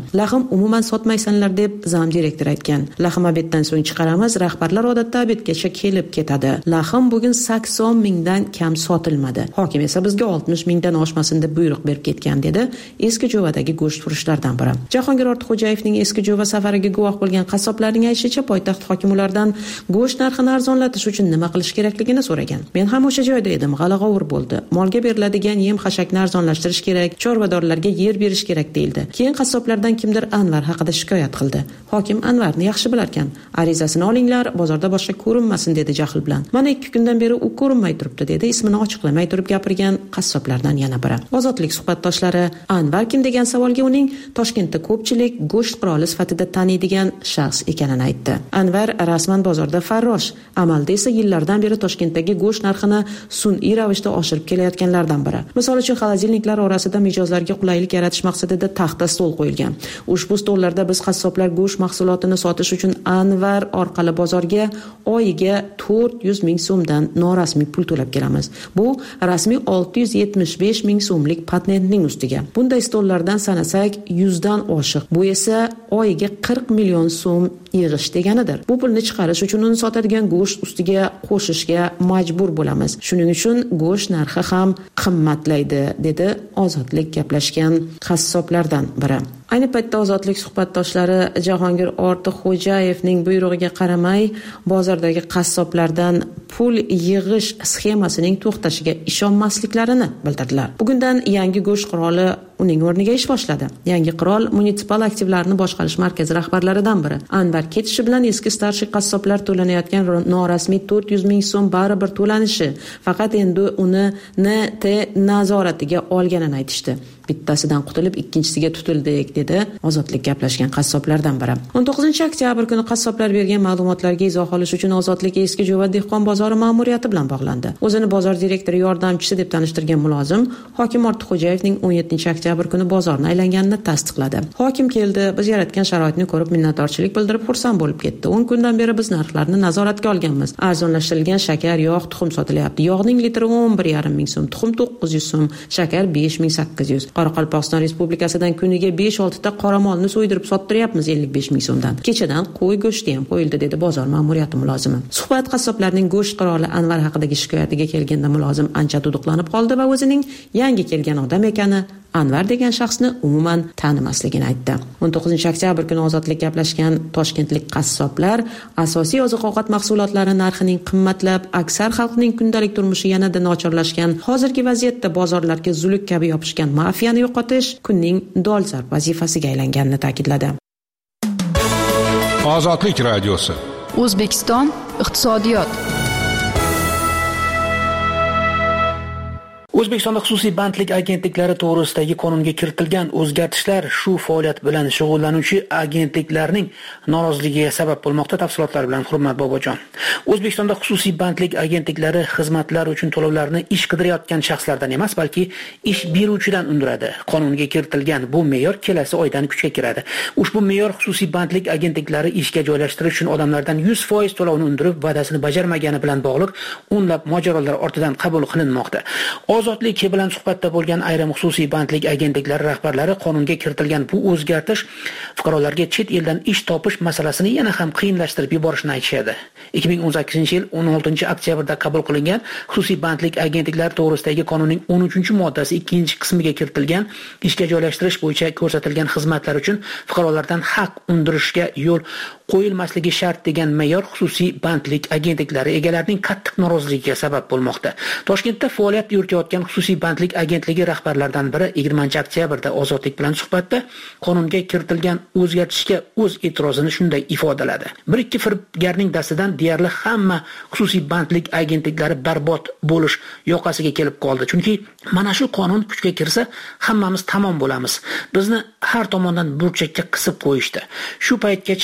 umuman sotmaysanlar deb zam direktor aytgan. Lahm obeddan so'ng chiqaramiz, rahbarlar odatda obedgacha kelib ketadi. Lahm bugun sakson mingdan kam sotilmadi. Hokim esa bizga oltmish mingdan oshmasin deb buyruq berib ketgan dedi Eski Jo'vadagi go'sht furushlardan biri. Jahongir Ortiqxo'jayevning Eski Jo'va safariga guvoh bo'lgan qassoblarning aytishicha, poytaxt hokimi ulardan go'sht narxini arzonlatish uchun nima qilish kerakligini so'ragan. Men ham o'sha joyda edim, g'ala-g'ovur bo'ldi. Molga beriladigan yem-xashakni arzonlashtirish kerak, chorvadorlarga yer berish kerak deyildi. Keyin qassoblardan kimdir Anvar haqida shikoyat qildi. Hokim Anvarni yaxshi bilarkan. Arizasini olinglar, bozorda boshqa ko'rinmasin dedi jahl bilan. Mana ikki kundan beri u ko'rinmay turibdi dedi ismini ochiqlamay turib gapirgan qassoblardan yana biri. Ozodlik suhbatdoshlari Anvar kim degan savolga uning Toshkentda ko'pchilik go'sht qiroli sifatida taniydigan shaxs ekanini aytdi. Anvar rasman bozorda farrosh, amalda esa yillardan beri Toshkentdagi go'sht narxini sun'iy ravishda oshirib kelayotganlardan biri. Misol uchun, xolodilniklar orasida mijozlarga qulaylik yaratish maqsadida taxta stol qo'yilgan. Ushbu stollarda biz qassoblar go'sht mahsulotini sotish uchun Anvar orqali bozorga oyiga to'rt yuz ming so'mdan norasmiy pul to'lab kelamiz. Bu rasmiy olti yuz yetmish besh ming so'mlik patentning ustiga. Bunday stollardan sanasak yuzdan oshiq. Bu esa oyiga qirq million so'm yig'ish deganidir. Bu pulni chiqarish uchun uni sotadigan go'sht ustiga qo'shishga majbur bo'lamiz. Shuning uchun go'sht narxi ham qimmatlaydi, dedi Ozodlik gaplashgan qassoblardan biri. Ayni paytda Ozodlik suhbatdoshlari Jahongir Ortiqxo'jayevning buyrug'iga qaramay bozordagi qassoblardan pul yig'ish sxemasining to'xtashiga ishonmasliklarini bildirdilar. Bugundan yangi go'sht qiroli uning o'rniga ish boshladi. Yangi qirol munisipal aktivlarni boshqarish markazi rahbarlaridan biri. Anvar ketishi bilan eski starshik qassoblar to'lanayotgan norasmiy to'rt yuz ming so'm baribir to'lanishi, faqat endi uni N T nazoratiga olganini aytishdi. Bittasidan qutulib ikkinchisiga tutildik, dedi Ozodlik gaplashgan qassoblardan biri. o'n to'qqizinchi oktyabr kuni qassoblar bergan ma'lumotlarga izoh olish uchun Ozodlik Eski Jo'va dehqon bozori ma'muriyati bilan bog'landi. O'zini bozor direktori yordamchisi deb tanishtirgan mulozim Hokim Ortiqxo'jayevning o'n yettinchi oktyabr kuni bozorni aylanganini tasdiqladi. Hokim keldi, biz yaratgan sharoitni ko'rib minnatdorchilik bildirib xursand bo'lib ketdi. o'n kundan beri biz narxlarni nazoratga olganmiz. Arzonlashtirilgan shakar, yog', tuxum sotilyapti. Yog'ning litri o'n bir yarim ming so'm, tuxum to'qqiz yuz so'm, shakar besh ming sakkiz yuz. Qoraqalpog'iston Respublikasidan kuniga besh olti ta qoramolni so'ydirib sottiryapmiz ellik besh ming so'mdan. Kechadan qo'y go'shti ham qo'yildi, dedi bozor ma'muriyati mulozimi. Suhbat qassoblarning go'sht qiroli Anvar haqidagi shikoyatiga kelganda mulozim ancha duduqlanib qoldi va o'zining yangi kelgan odam ekani, Anvar degan shaxsni umuman tanimasligini aytdi. o'n to'qqizinchi oktyabr kuni Ozodlik gaplashgan toshkentlik qassoblar asosiy oziq-ovqat mahsulotlari narxining qimmatlab, aksar xalqning kundalik turmushi yanada nochorlashgan, hozirgi vaziyatda bozorlarga zuluk kabi yopishgan mafiyani yo'qotish kunning dolzarb vazifasiga aylanganini ta'kidladi. Ozodlik radiosi. O'zbekiston iqtisodiyot. O'zbekistonda xususiy bandlik agentliklari to'g'risidagi qonunga kiritilgan o'zgartishlar shu faoliyat bilan shug'ullanuvchi agentliklarning noroziligiga sabab bo'lmoqda. Tafsilotlar bilan Hurmat Bobojon. O'zbekistonda xususiy bandlik agentliklari xizmatlar uchun to'lovlarni ish qidirayotgan shaxslardan emas, balki ish beruvchidan undiradi. Qonunga kiritilgan bu me'yor kelasi oydan kuchga kiradi. Ushbu me'yor xususiy bandlik agentliklari ishga joylashtirish uchun odamlardan yuz foiz to'lovni undirib, va'dasini bajarmagani bilan bog'liq o'nlab mojarolar ortidan qabul qilinmoqda. Ozodlik bilan suhbatda bo'lgan ayrim xususiy bandlik agentliklari rahbarlari qonunga kiritilgan bu o'zgartish fuqarolarga chet eldan ish topish masalasini yana ham qiyinlashtirib yuborishini aytishadi. ikki ming o'n sakkizinchi yil o'n oltinchi oktyabrda qabul qilingan xususiy bandlik agentliklari to'g'risidagi qonunning o'n uchinchi moddasi ikkinchi qismiga kiritilgan ishga joylashtirish bo'yicha ko'rsatilgan xizmatlar uchun fuqarolardan haq undirishga yo'l qo'yilmasligi shart degan me'yor xususiy bandlik agentliklari egalarining qattiq noroziligiga sabab bo'lmoqda. Toshkentda faoliyat yuritayotgan xususiy bandlik agentligi rahbarlaridan biri yigirmanchi oktyabrda Ozodlik bilan suhbatda qonunga kiritilgan o'zgartishga o'z e'tirozini shunday ifodaladi. Bir ikki firibgarning dastidan deyarli hamma xususiy bandlik agentliklari barbod bo'lish yoqasiga kelib qoldi. Chunki mana shu qonun kuchga kirsa, hammamiz tamom bo'lamiz. Bizni har tomondan burchakka qisib qo'yishdi. Shu paytgacha hamma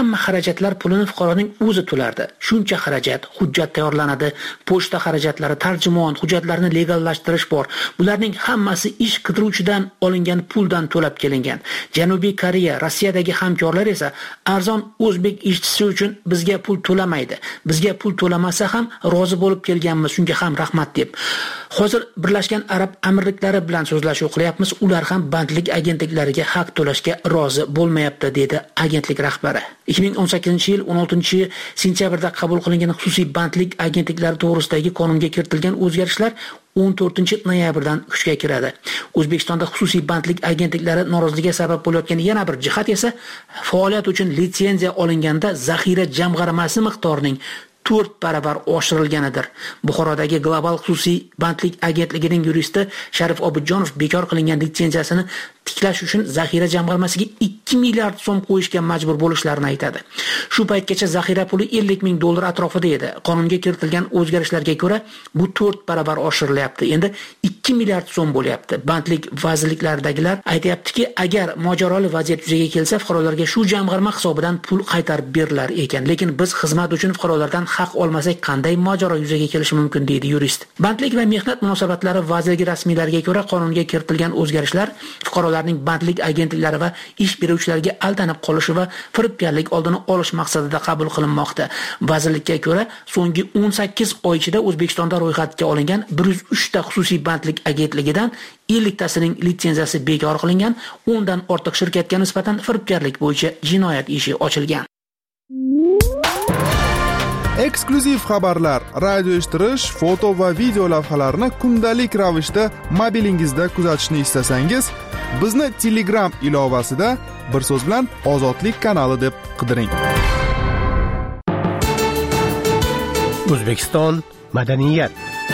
hamma xarajatlar pulini fuqaroning o'zi to'lardi. Shuncha xarajat, hujjat tayyorlanadi, pochta xarajatlari, tarjimon, hujjatlarni legallashtirish bor. Bularning hammasi ish qidiruvchidan olingan puldan to'lab kelingan. Janubiy Koreya, Rossiyadagi hamkorlar esa arzon o'zbek ishchisi uchun bizga pul to'lamaydi. Bizga pul to'lamasa ham rozi bo'lib kelganmiz, shunga ham rahmat deb. Hozir Birlashgan Arab Amirliklari bilan so'zlashuv qilyapmiz. Ular ham bandlik agentliklariga haq to'lashga rozi bo'lmayapti, dedi agentlik rahbari. ikki ming o'n sakkizinchi yil o'n oltinchi sentyabrda qabul qilingan xususiy bandlik agentliklari to'g'risidagi qonunga kiritilgan o'zgarishlar o'n to'rtinchi noyabrdan kuchga kiradi. O'zbekistonda xususiy bandlik agentliklari noroziligiga sabab bo'layotgan yana bir jihat esa faoliyat uchun litsenziya olinganda zaxira jamg'armasi miqdorining to'rt baravar oshirilganidir. Buxorodagi Global xususiy bandlik agentligining yuristi Sharif Obidjonov bekor qilingan litsenziyasini tiklash uchun zaxira jamg'armasiga ikki milliard so'm qo'yishga majbur bo'lishlarini aytadi. Shu paytgacha zaxira puli ellik ming dollar atrofida edi. Qonunga kiritilgan o'zgarishlarga ko'ra bu to'rt baravar oshirilyapti. Endi ikki milliard so'm bo'lyapti. Bandlik vazirliklaridagilar aytayaptiki, agar mojaroli vaziyat yuzaga kelsa, fuqarolarga shu jamg'arma hisobidan pul qaytarib berilar ekan. Lekin biz xizmat uchun fuqarolardan haq olmasak qanday mojaro yuzaga kelishi mumkin, deydi yurist. Bandlik va mehnat munosabatlari vazirligi rasmiylariga ko'ra qonunga kiritilgan o'zgarishlar fuqarolarning bandlik agentliklari va ish beruvchilarga aldanib qolishi va firibgarlik oldini olish maqsadida qabul qilinmoqda. Vazirlikka ko'ra, so'nggi o'n sakkiz oy ichida O'zbekistonda ro'yxatga olingan bir yuz uch ta xususiy bandlik agentligidan ellik tasining litsenziyasi bekor qilingan, o'ndan ortiq shirkatga nisbatan firibgarlik bo'yicha jinoyat ishi ochilgan. Eksklyuziv xabarlar, radio eshittirish, foto va video lavhalarni kundalik ravishda mobilingizda kuzatishni istasangiz, bizni Telegram ilovasida bir so'z bilan Ozodlik kanali deb qidiring. O'zbekiston madaniyat.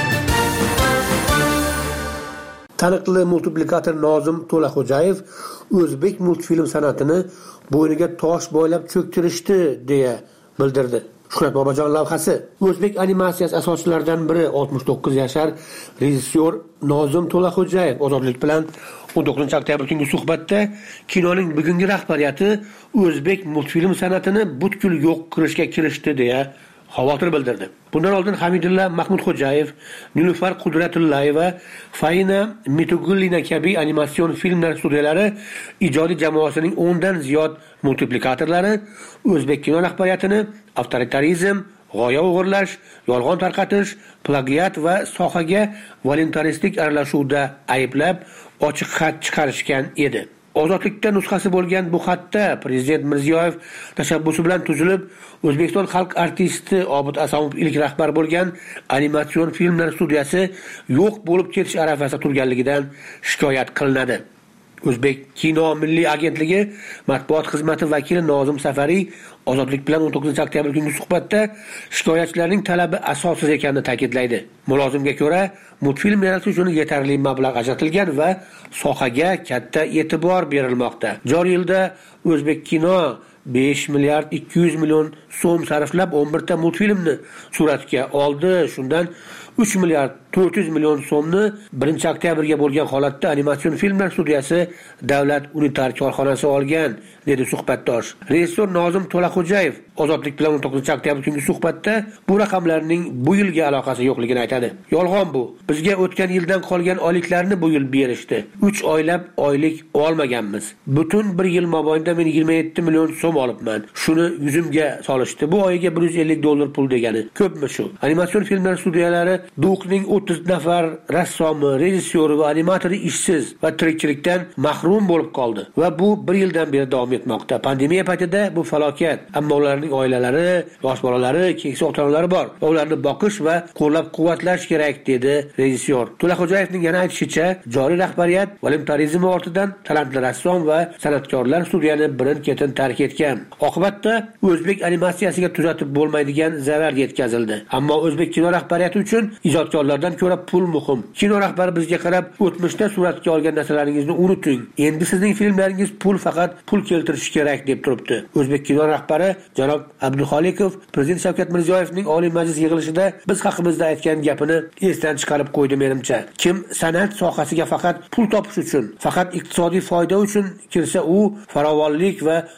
Taniqli multiplikator Nozim To'laxo'jayev o'zbek multfilm san'atini bo'yniga tosh bo'ylab cho'ktirishdi deya bildirdi. Shuhrat Bobojon lavhasi. O'zbek animatsiyasi asoschilaridan biri oltmish to'qqiz yashar rejissyor Nozim To'laxo'jayev Ozodlik bilan o'n to'qqizinchi oktyabr kungi suhbatda kinoning bugungi rahbariyati o'zbek multfilm san'atini butkul yo'q qilishga kirishdi deya xavotir bildirdi. Bundan oldin Hamidulla Mahmudxo'jayev, Nilufar Qudratullayeva, Faina Mitugullina kabi animatsion filmlar studiyalari ijodiy jamoasining o'ndan ziyod multiplikatorlari o'zbek kino rahbariyatini avtoritarizm, g'oya o'g'irlash, yolg'on tarqatish, plagiat va sohaga voluntaristik aralashuvda ayblab ochiq xat chiqarishgan edi. Ozodlikda nusxasi bo'lgan bu xatda Prezident Mirziyoyev tashabbusi bilan tuzilib, O'zbekiston xalq artisti Obid Asomov ilk rahbar bo'lgan animatsion filmlar studiyasi yo'q bo'lib ketish arafasida turganligidan shikoyat qilinadi. O'zbek kino milliy agentligi matbuot xizmati vakili Nozim Safariy Ozodlik bilan o'n to'qqizinchi oktyabr kungi suhbatda shikoyatchilarning talabi asossiz ekanini ta'kidlaydi. Mulozimga ko'ra, multfilm yaratish uchun yetarli mablag' ajratilgan va sohaga katta e'tibor berilmoqda. Joriy yilda O'zbek kino besh milliard ikki yuz million so'm sarflab o'n bir ta multfilmni suratga oldi. Shundan uch milliard to'rt yuz million so'mni birinchi oktyabrga bo'lgan holatda animatsion filmlar studiyasi Davlat unitar korxonasi olgan, dedi suhbatdosh. Rejissyor Nozim To'laxo'jayev Ozodlik bilan o'n to'qqizinchi oktyabr kungi suhbatda bu raqamlarning bu yilga aloqasi yo'qligini aytadi. Yolg'on bu. Bizga o'tgan yildan qolgan oyliklarni bu yil berishdi. uch oylab oylik olmaganmiz. Butun bir yil mobaynida men yigirma yetti million so'm olibman. Shuni yuzimga solishdi. Bu oyiga bir yuz ellik dollar pul degani. Ko'pmi shu? Animatsion filmlar studiyalari Duqning o'ttiz nafar rassomi, rejissyori va animatori ishsiz va tirikchilikdan mahrum bo'lib qoldi va bu bir yildan beri davom etmoqda. Pandemiya paytida bu falokat. Ammo ularning oilalari, yosh bolalari, keksa ota-onalari bor. Ularni boqish va qo'llab-quvvatlash kerak, dedi rejissyor. To'laxo'jayevning yana aytishicha, joriy rahbariyat voluntarizm ortidan talantli rassom va san'atkorlar studiyani birin-ketin tark etgan. Oqibatda o'zbek animatsiyasiga tuzatib bo'lmaydigan zarar yetkazildi. Ammo o'zbek kino rahbariyati uchun ijodkorlardan ko'ra pul muhim. Kino rahbari bizga qarab, o'tmishda suratga olgan narsalaringizni unuting. Endi sizning filmlaringiz pul faqat pul keltirishi kerak, deb turibdi. O'zbek kino rahbari janob Abduxolikov Prezident Shavkat Mirziyoyevning Oliy Majlis yig'ilishida biz haqimizda aytgan gapini esdan chiqarib qo'ydi menimcha. Kim san'at sohasiga faqat pul topish uchun, faqat iqtisodiy foyda uchun kirsa, u farovonlik va tadbirkorlik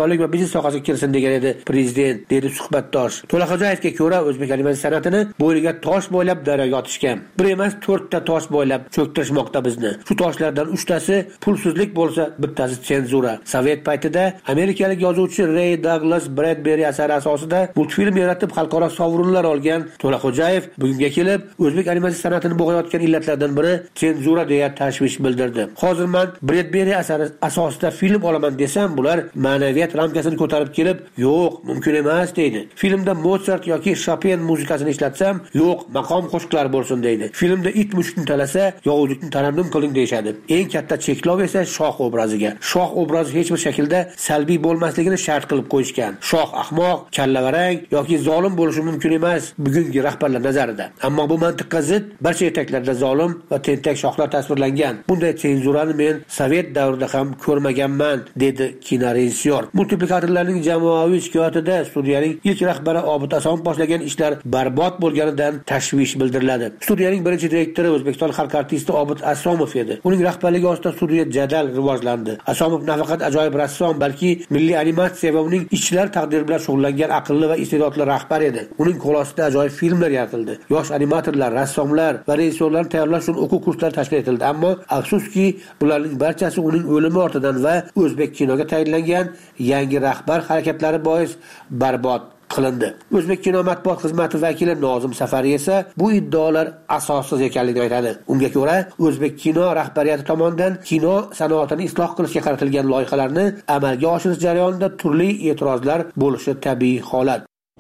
insonlik va biznes sohasiga kirsin degan edi prezident, dedi suhbatdosh. To'laxo'jayevga ko'ra, o'zbek animatsiya san'atini bo'yniga tosh bo'ylab daryoga otishgan. Bir emas, to'rtta tosh bo'ylab cho'ktirishmoqda bizni. Shu toshlardan uchtasi pulsizlik bo'lsa, bittasi senzura. Sovet paytida amerikalik yozuvchi Ray Douglas Bradbury asari asosida multfilm yaratib xalqaro sovrinlar olgan To'laxo'jayev bugunga kelib o'zbek animatsiya san'atini bo'g'ayotgan illatlardan biri senzura deya tashvish bildirdi. Hozir men Bradbury asari asosida film olaman desam, bular ma'naviyat ramkasini ko'tarib kelib, yo'q, mumkin emas deydi. Filmda Mozart yoki Chopin muzikasini ishlatsam, yo'q, maqom qo'shiqlar bo'lsin deydi. Filmda it mushukni talasa, yovuzlikni tarannum qiling deyshadi. Eng katta cheklov esa shoh obraziga. Shoh obrazi hech bir shaklda salbiy bo'lmasligini shart qilib qo'yishgan. Shoh ahmoq, kallavarang yoki zolim bo'lishi mumkin emas bugungi rahbarlar nazarida. Ammo bu mantiqqa zid barcha yetaklarda zolim va tentak shohlar tasvirlangan. Bunday senzurani men Sovet davrida ham ko'rmaganman, dedi kinorejissyor. Multiplikatorlarning jamoaviy shikoyatida studiyaning ilk rahbari Obid Asomov boshlagan ishlar barbod bo'lganidan tashvish bildiriladi. Studiyaning birinchi direktori O'zbekiston xalq artisti Obid Asomov edi. Uning rahbarligi ostida studiya jadal rivojlandi. Asomov nafaqat ajoyib rassom, balki milliy animatsiya va uning ishchilar taqdiri bilan shug'ullangan aqlli va iste'dodli rahbar edi. Uning qo'l ostida ajoyib filmlar yaratildi. Yosh animatorlar, rassomlar va rejissyorlarni tayyorlash uchun o'quv kurslari tashkil etildi. Ammo afsuski, bularning barchasi uning o'limi ortidan va o'zbek kinoga tayinlangan yangi rahbar harakatlari bois barbod qilindi. O'zbek kino matbuot xizmati vakili Nozim Safari esa bu iddaolar asossiz ekanligini aytadi. Unga ko'ra, o'zbek kino rahbariyati tomonidan kino sanoatini isloh qilishga qaratilgan loyihalarni amalga oshirish jarayonida turli e'tirozlar bo'lishi tabiiy holat.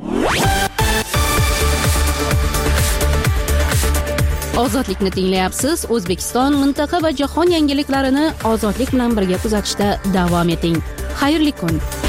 Ozodlikni tinglayapsiz. O'zbekiston, mintaqa va jahon yangiliklarini ozodlik bilan birga kuzatishda davom eting. Xayrli kun.